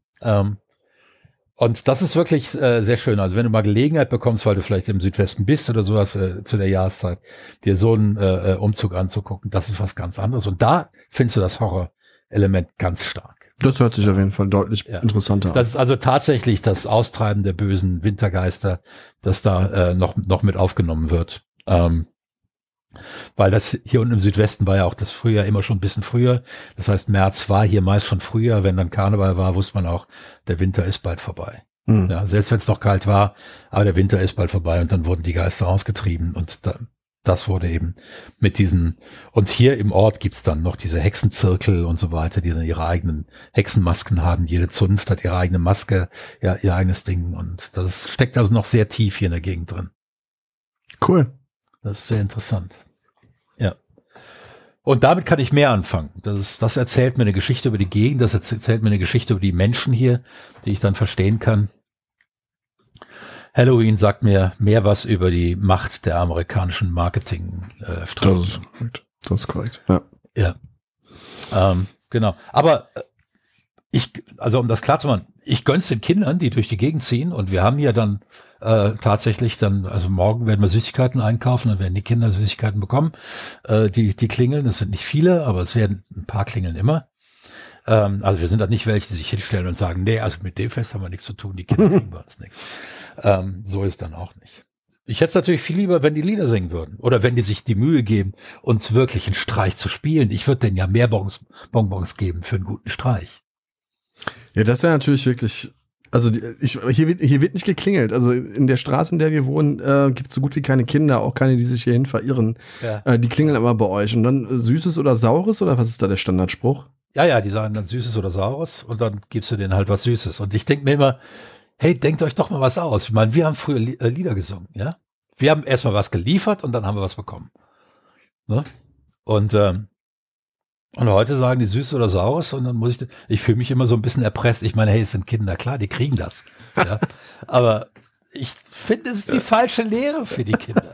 C: Und das ist wirklich sehr schön. Also wenn du mal Gelegenheit bekommst, weil du vielleicht im Südwesten bist oder sowas zu der Jahreszeit, dir so einen Umzug anzugucken, das ist was ganz anderes. Und da findest du das Horror-Element ganz stark.
B: Das hört sich auf jeden Fall deutlich interessanter an.
C: Das ist also tatsächlich das Austreiben der bösen Wintergeister, das da noch mit aufgenommen wird. Weil das hier unten im Südwesten war ja auch das Frühjahr immer schon ein bisschen früher. Das heißt, März war hier meist schon früher. Wenn dann Karneval war, wusste man auch, der Winter ist bald vorbei. Ja, selbst wenn es noch kalt war, aber der Winter ist bald vorbei und dann wurden die Geister ausgetrieben und das wurde eben mit diesen, und hier im Ort gibt's dann noch diese Hexenzirkel und so weiter, die dann ihre eigenen Hexenmasken haben. Jede Zunft hat ihre eigene Maske, ja, ihr eigenes Ding und das steckt also noch sehr tief hier in der Gegend drin.
B: Cool.
C: Das ist sehr interessant. Ja. Und damit kann ich mehr anfangen. Das erzählt mir eine Geschichte über die Gegend, das erzählt mir eine Geschichte über die Menschen hier, die ich dann verstehen kann. Halloween sagt mir mehr was über die Macht der amerikanischen Marketingstrategie.
B: Das ist korrekt. Ja.
C: Ja. Genau. Aber also um das klar zu machen, ich gönn's den Kindern, die durch die Gegend ziehen und wir haben hier dann tatsächlich dann, also morgen werden wir Süßigkeiten einkaufen, dann werden die Kinder Süßigkeiten bekommen, die klingeln, das sind nicht viele, aber es werden ein paar klingeln immer. Also wir sind da nicht welche, die sich hinstellen und sagen, nee, also mit dem Fest haben wir nichts zu tun, die Kinder kriegen bei uns nichts. So ist dann auch nicht. Ich hätte es natürlich viel lieber, wenn die Lieder singen würden oder wenn die sich die Mühe geben, uns wirklich einen Streich zu spielen. Ich würde denen ja mehr Bonbons geben für einen guten Streich.
B: Ja, das wäre natürlich wirklich, also hier wird nicht geklingelt. Also in der Straße, in der wir wohnen, gibt es so gut wie keine Kinder, auch keine, die sich hierhin verirren. Ja. Die klingeln aber bei euch. Und dann Süßes oder Saures oder was ist da der Standardspruch?
C: Ja, die sagen dann Süßes oder Saures und dann gibst du denen halt was Süßes. Und ich denke mir immer, hey, denkt euch doch mal was aus. Ich meine, wir haben früher Lieder gesungen, ja. Wir haben erstmal was geliefert und dann haben wir was bekommen. Ne? Und heute sagen die Süßes oder Saures und dann muss ich fühle mich immer so ein bisschen erpresst. Ich meine, hey, es sind Kinder, klar, die kriegen das. Ja? Aber ich finde, es ist die falsche Lehre für die Kinder.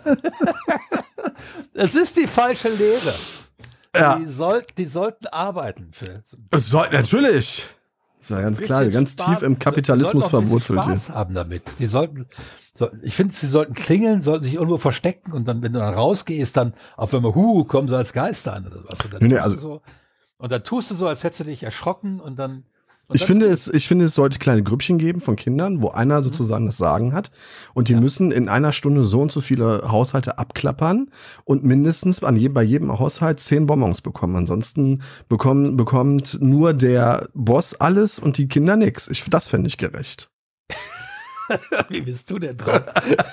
C: Es ist die falsche Lehre. Ja. Die sollten arbeiten.
B: Natürlich. Das ist ja ganz klar, ganz tief im Kapitalismus verwurzelt.
C: Die Spaß haben damit. Ich finde, sie sollten klingeln, sollten sich irgendwo verstecken und dann, wenn du dann rausgehst, dann, auch wenn man kommen sie als Geister an oder was. Und Und dann tust du so, als hättest du dich erschrocken und dann.
B: Ich finde, es sollte kleine Grüppchen geben von Kindern, wo einer sozusagen das Sagen hat. Und die müssen in einer Stunde so und so viele Haushalte abklappern und mindestens bei jedem Haushalt 10 Bonbons bekommen. Ansonsten bekommt nur der Boss alles und die Kinder nix. Das fände ich gerecht.
C: Wie bist du denn drauf?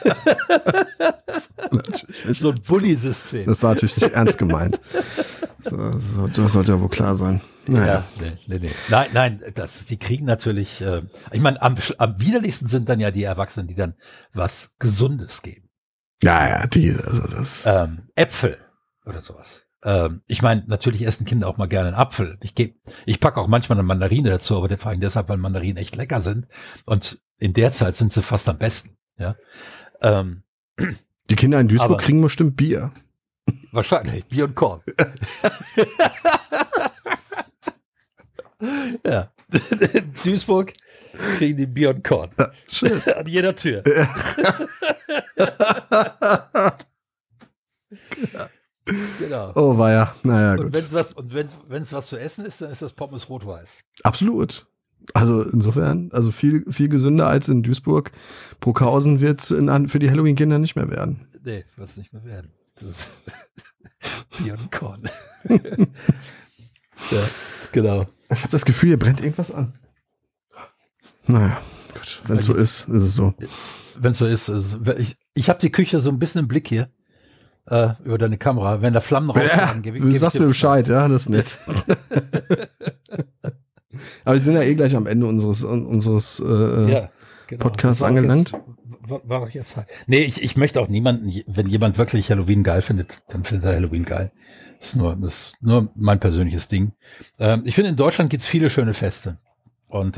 B: Natürlich nicht.
C: So ein Bully-System.
B: Das war natürlich nicht ernst gemeint. Das sollte ja wohl klar sein. Naja.
C: Ja, nee. Nein, die kriegen natürlich, ich meine, am widerlichsten sind dann ja die Erwachsenen, die dann was Gesundes geben.
B: Ja, das.
C: Äpfel oder sowas. Ich meine, natürlich essen Kinder auch mal gerne einen Apfel. Ich packe auch manchmal eine Mandarine dazu, aber vor allem deshalb, weil Mandarinen echt lecker sind. Und in der Zeit sind sie fast am besten. Ja.
B: Die Kinder in Duisburg kriegen bestimmt Bier.
C: Wahrscheinlich. Bier und Korn. Ja. In Duisburg kriegen die Bier und Korn.
B: Ja, schön.
C: An jeder Tür. Genau.
B: Oh, war ja. Naja,
C: und
B: gut.
C: Wenn es was zu essen ist, dann ist das Pommes rot-weiß.
B: Absolut. Also insofern, viel, viel gesünder als in Duisburg. Bruckhausen wird für die Halloween-Kinder nicht mehr werden.
C: Nee, wird es nicht mehr werden. Das ist Bier und Korn. Ja, genau.
B: Ich habe das Gefühl, hier brennt irgendwas an. Naja, gut. Wenn es so ist, ist es so.
C: Wenn es so ist, ich habe die Küche so ein bisschen im Blick hier. Über deine Kamera. Wenn da Flammen rausfahren,
B: du sagst mir Bescheid, ja, das ist nett. Aber wir sind ja gleich am Ende unseres genau. Podcasts angelangt.
C: War doch jetzt halt. Nee, ich möchte auch niemanden, wenn jemand wirklich Halloween geil findet, dann findet er Halloween geil. Das ist nur mein persönliches Ding. Ich finde, in Deutschland gibt es viele schöne Feste. Und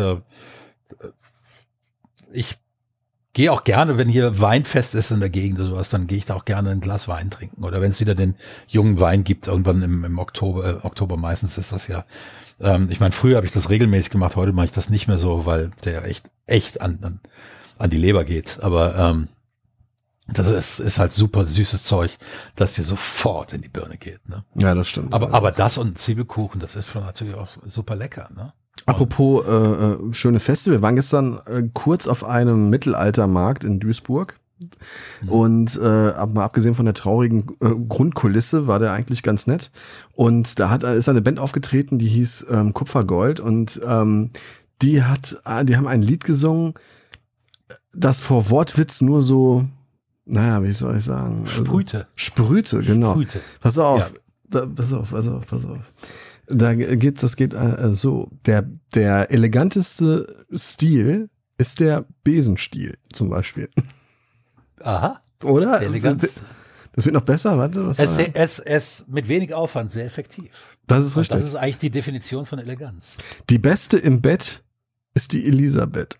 C: ich gehe auch gerne, wenn hier Weinfest ist in der Gegend oder sowas, dann gehe ich da auch gerne ein Glas Wein trinken. Oder wenn es wieder den jungen Wein gibt, irgendwann im Oktober meistens ist das ja. Ich meine, früher habe ich das regelmäßig gemacht, heute mache ich das nicht mehr so, weil der echt an die Leber geht. Aber das ist halt super süßes Zeug, das dir sofort in die Birne geht. Ne?
B: Ja, das stimmt.
C: Aber das und Zwiebelkuchen, das ist schon natürlich auch super lecker. Ne?
B: Apropos schöne Feste, wir waren gestern kurz auf einem Mittelaltermarkt in Duisburg. Und mal abgesehen von der traurigen Grundkulisse war der eigentlich ganz nett. Und da ist eine Band aufgetreten, die hieß Kupfergold. Und die haben ein Lied gesungen, das vor Wortwitz nur so, naja, wie soll ich sagen? Sprühte, genau. Sprühte. Pass auf. Pass auf. Das geht so. Der eleganteste Stil ist der Besenstiel zum Beispiel.
C: Aha.
B: Oder? Das wird noch besser, warte.
C: Es mit wenig Aufwand sehr effektiv.
B: Das ist richtig.
C: Das ist eigentlich die Definition von Eleganz.
B: Die Beste im Bett ist die Elisabeth.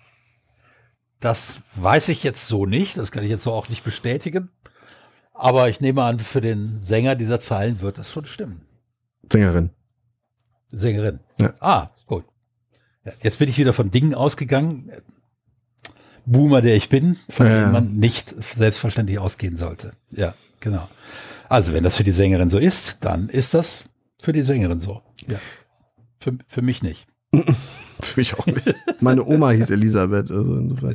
C: Das weiß ich jetzt so nicht, das kann ich jetzt so auch nicht bestätigen. Aber ich nehme an, für den Sänger dieser Zeilen wird das schon stimmen.
B: Sängerin.
C: Ja. Gut. Ja, jetzt bin ich wieder von Dingen ausgegangen. Boomer, der ich bin, von dem man nicht selbstverständlich ausgehen sollte. Ja, genau. Also wenn das für die Sängerin so ist, dann ist das für die Sängerin so. Ja. Für mich nicht.
B: Für mich auch nicht. Meine Oma hieß Elisabeth, also insofern.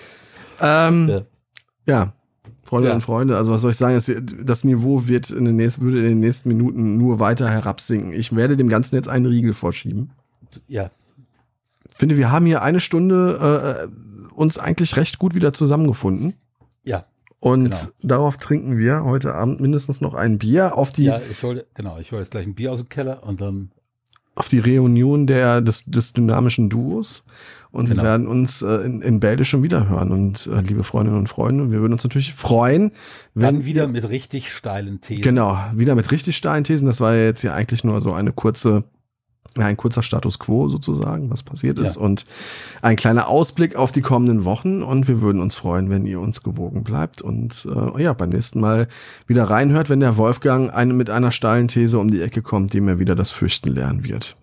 B: Ja, Freunde und Freunde, also was soll ich sagen, das Niveau würde in den nächsten Minuten nur weiter herabsinken. Ich werde dem Ganzen jetzt einen Riegel vorschieben.
C: Ja.
B: Ich finde, wir haben hier eine Stunde uns eigentlich recht gut wieder zusammengefunden.
C: Ja.
B: Und darauf trinken wir heute Abend mindestens noch ein Bier
C: ich hole jetzt gleich ein Bier aus dem Keller und dann
B: auf die Reunion des dynamischen Duos. Und wir werden uns in Bälde schon wieder hören. Und liebe Freundinnen und Freunde, wir würden uns natürlich freuen, wenn
C: dann wieder mit richtig steilen Thesen.
B: Genau, wieder mit richtig steilen Thesen. Das war ja jetzt ja eigentlich nur so ein kurzer Status Quo sozusagen, was passiert ist. Und ein kleiner Ausblick auf die kommenden Wochen. Und wir würden uns freuen, wenn ihr uns gewogen bleibt. Und beim nächsten Mal wieder reinhört, wenn der Wolfgang mit einer steilen These um die Ecke kommt, die mir wieder das Fürchten lernen wird.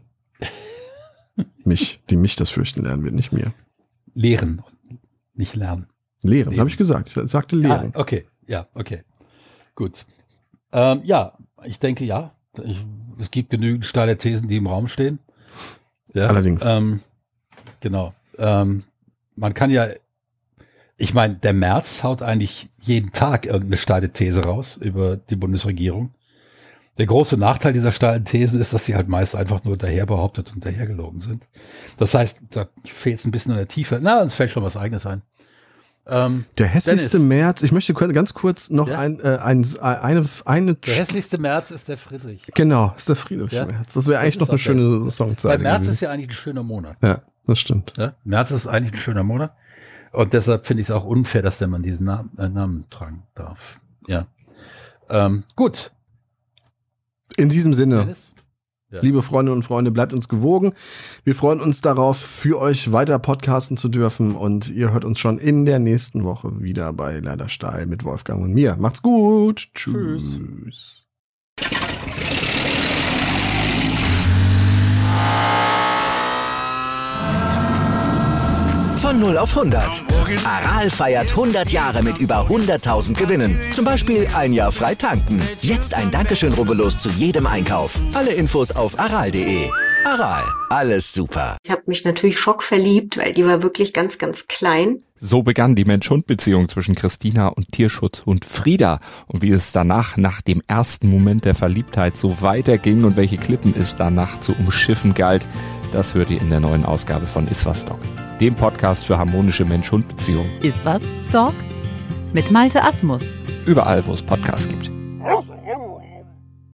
B: Die mich das Fürchten lernen wird, nicht mir.
C: Lehren, nicht lernen.
B: Lehren, habe ich gesagt. Ich sagte Lehren.
C: Okay. Ja, okay. Gut. Ich denke, Es gibt genügend steile Thesen, die im Raum stehen. Ja,
B: allerdings.
C: Genau. Man kann ja, ich meine, der Merz haut eigentlich jeden Tag irgendeine steile These raus über die Bundesregierung. Der große Nachteil dieser steilen Thesen ist, dass sie halt meist einfach nur daher behauptet und dahergelogen sind. Das heißt, da fehlt es ein bisschen an der Tiefe. Na, uns fällt schon was Eigenes ein.
B: Der hässlichste
C: Dennis.
B: Merz, ich möchte ganz kurz noch
C: Ja?
B: eine.
C: Der hässlichste Merz ist der Friedrich.
B: Genau, ist der Friedrich
C: Ja?
B: Merz. Das wäre eigentlich
C: ist
B: noch eine
C: auch der-
B: schöne Songzeile.
C: Weil März
B: gewesen.
C: ist ja eigentlich ein schöner Monat.
B: Ja, das stimmt.
C: Ja? März ist eigentlich ein schöner Monat. Und deshalb finde ich es auch unfair, dass der Mann diesen Namen tragen darf. Ja. Gut.
B: In diesem Sinne.
C: Dennis? Ja.
B: Liebe Freundinnen und Freunde, bleibt uns gewogen. Wir freuen uns darauf, für euch weiter podcasten zu dürfen. Und ihr hört uns schon in der nächsten Woche wieder bei Leider Stahl mit Wolfgang und mir. Macht's gut. Tschüss.
A: Von 0 auf 100. Aral feiert 100 Jahre mit über 100.000 Gewinnen. Zum Beispiel ein Jahr frei tanken. Jetzt ein Dankeschön, rubbellos zu jedem Einkauf. Alle Infos auf aral.de. Aral, alles super.
D: Ich habe mich natürlich schockverliebt, weil die war wirklich ganz, ganz klein.
E: So begann die Mensch-Hund-Beziehung zwischen Christina und Tierschutzhund Frieda. Und wie es danach, nach dem ersten Moment der Verliebtheit, so weiterging und welche Klippen es danach zu umschiffen galt, das hört ihr in der neuen Ausgabe von Iswas Dog, dem Podcast für harmonische Mensch-Hund-Beziehungen.
F: Iswas Dog mit Malte Asmus.
E: Überall, wo es Podcasts gibt.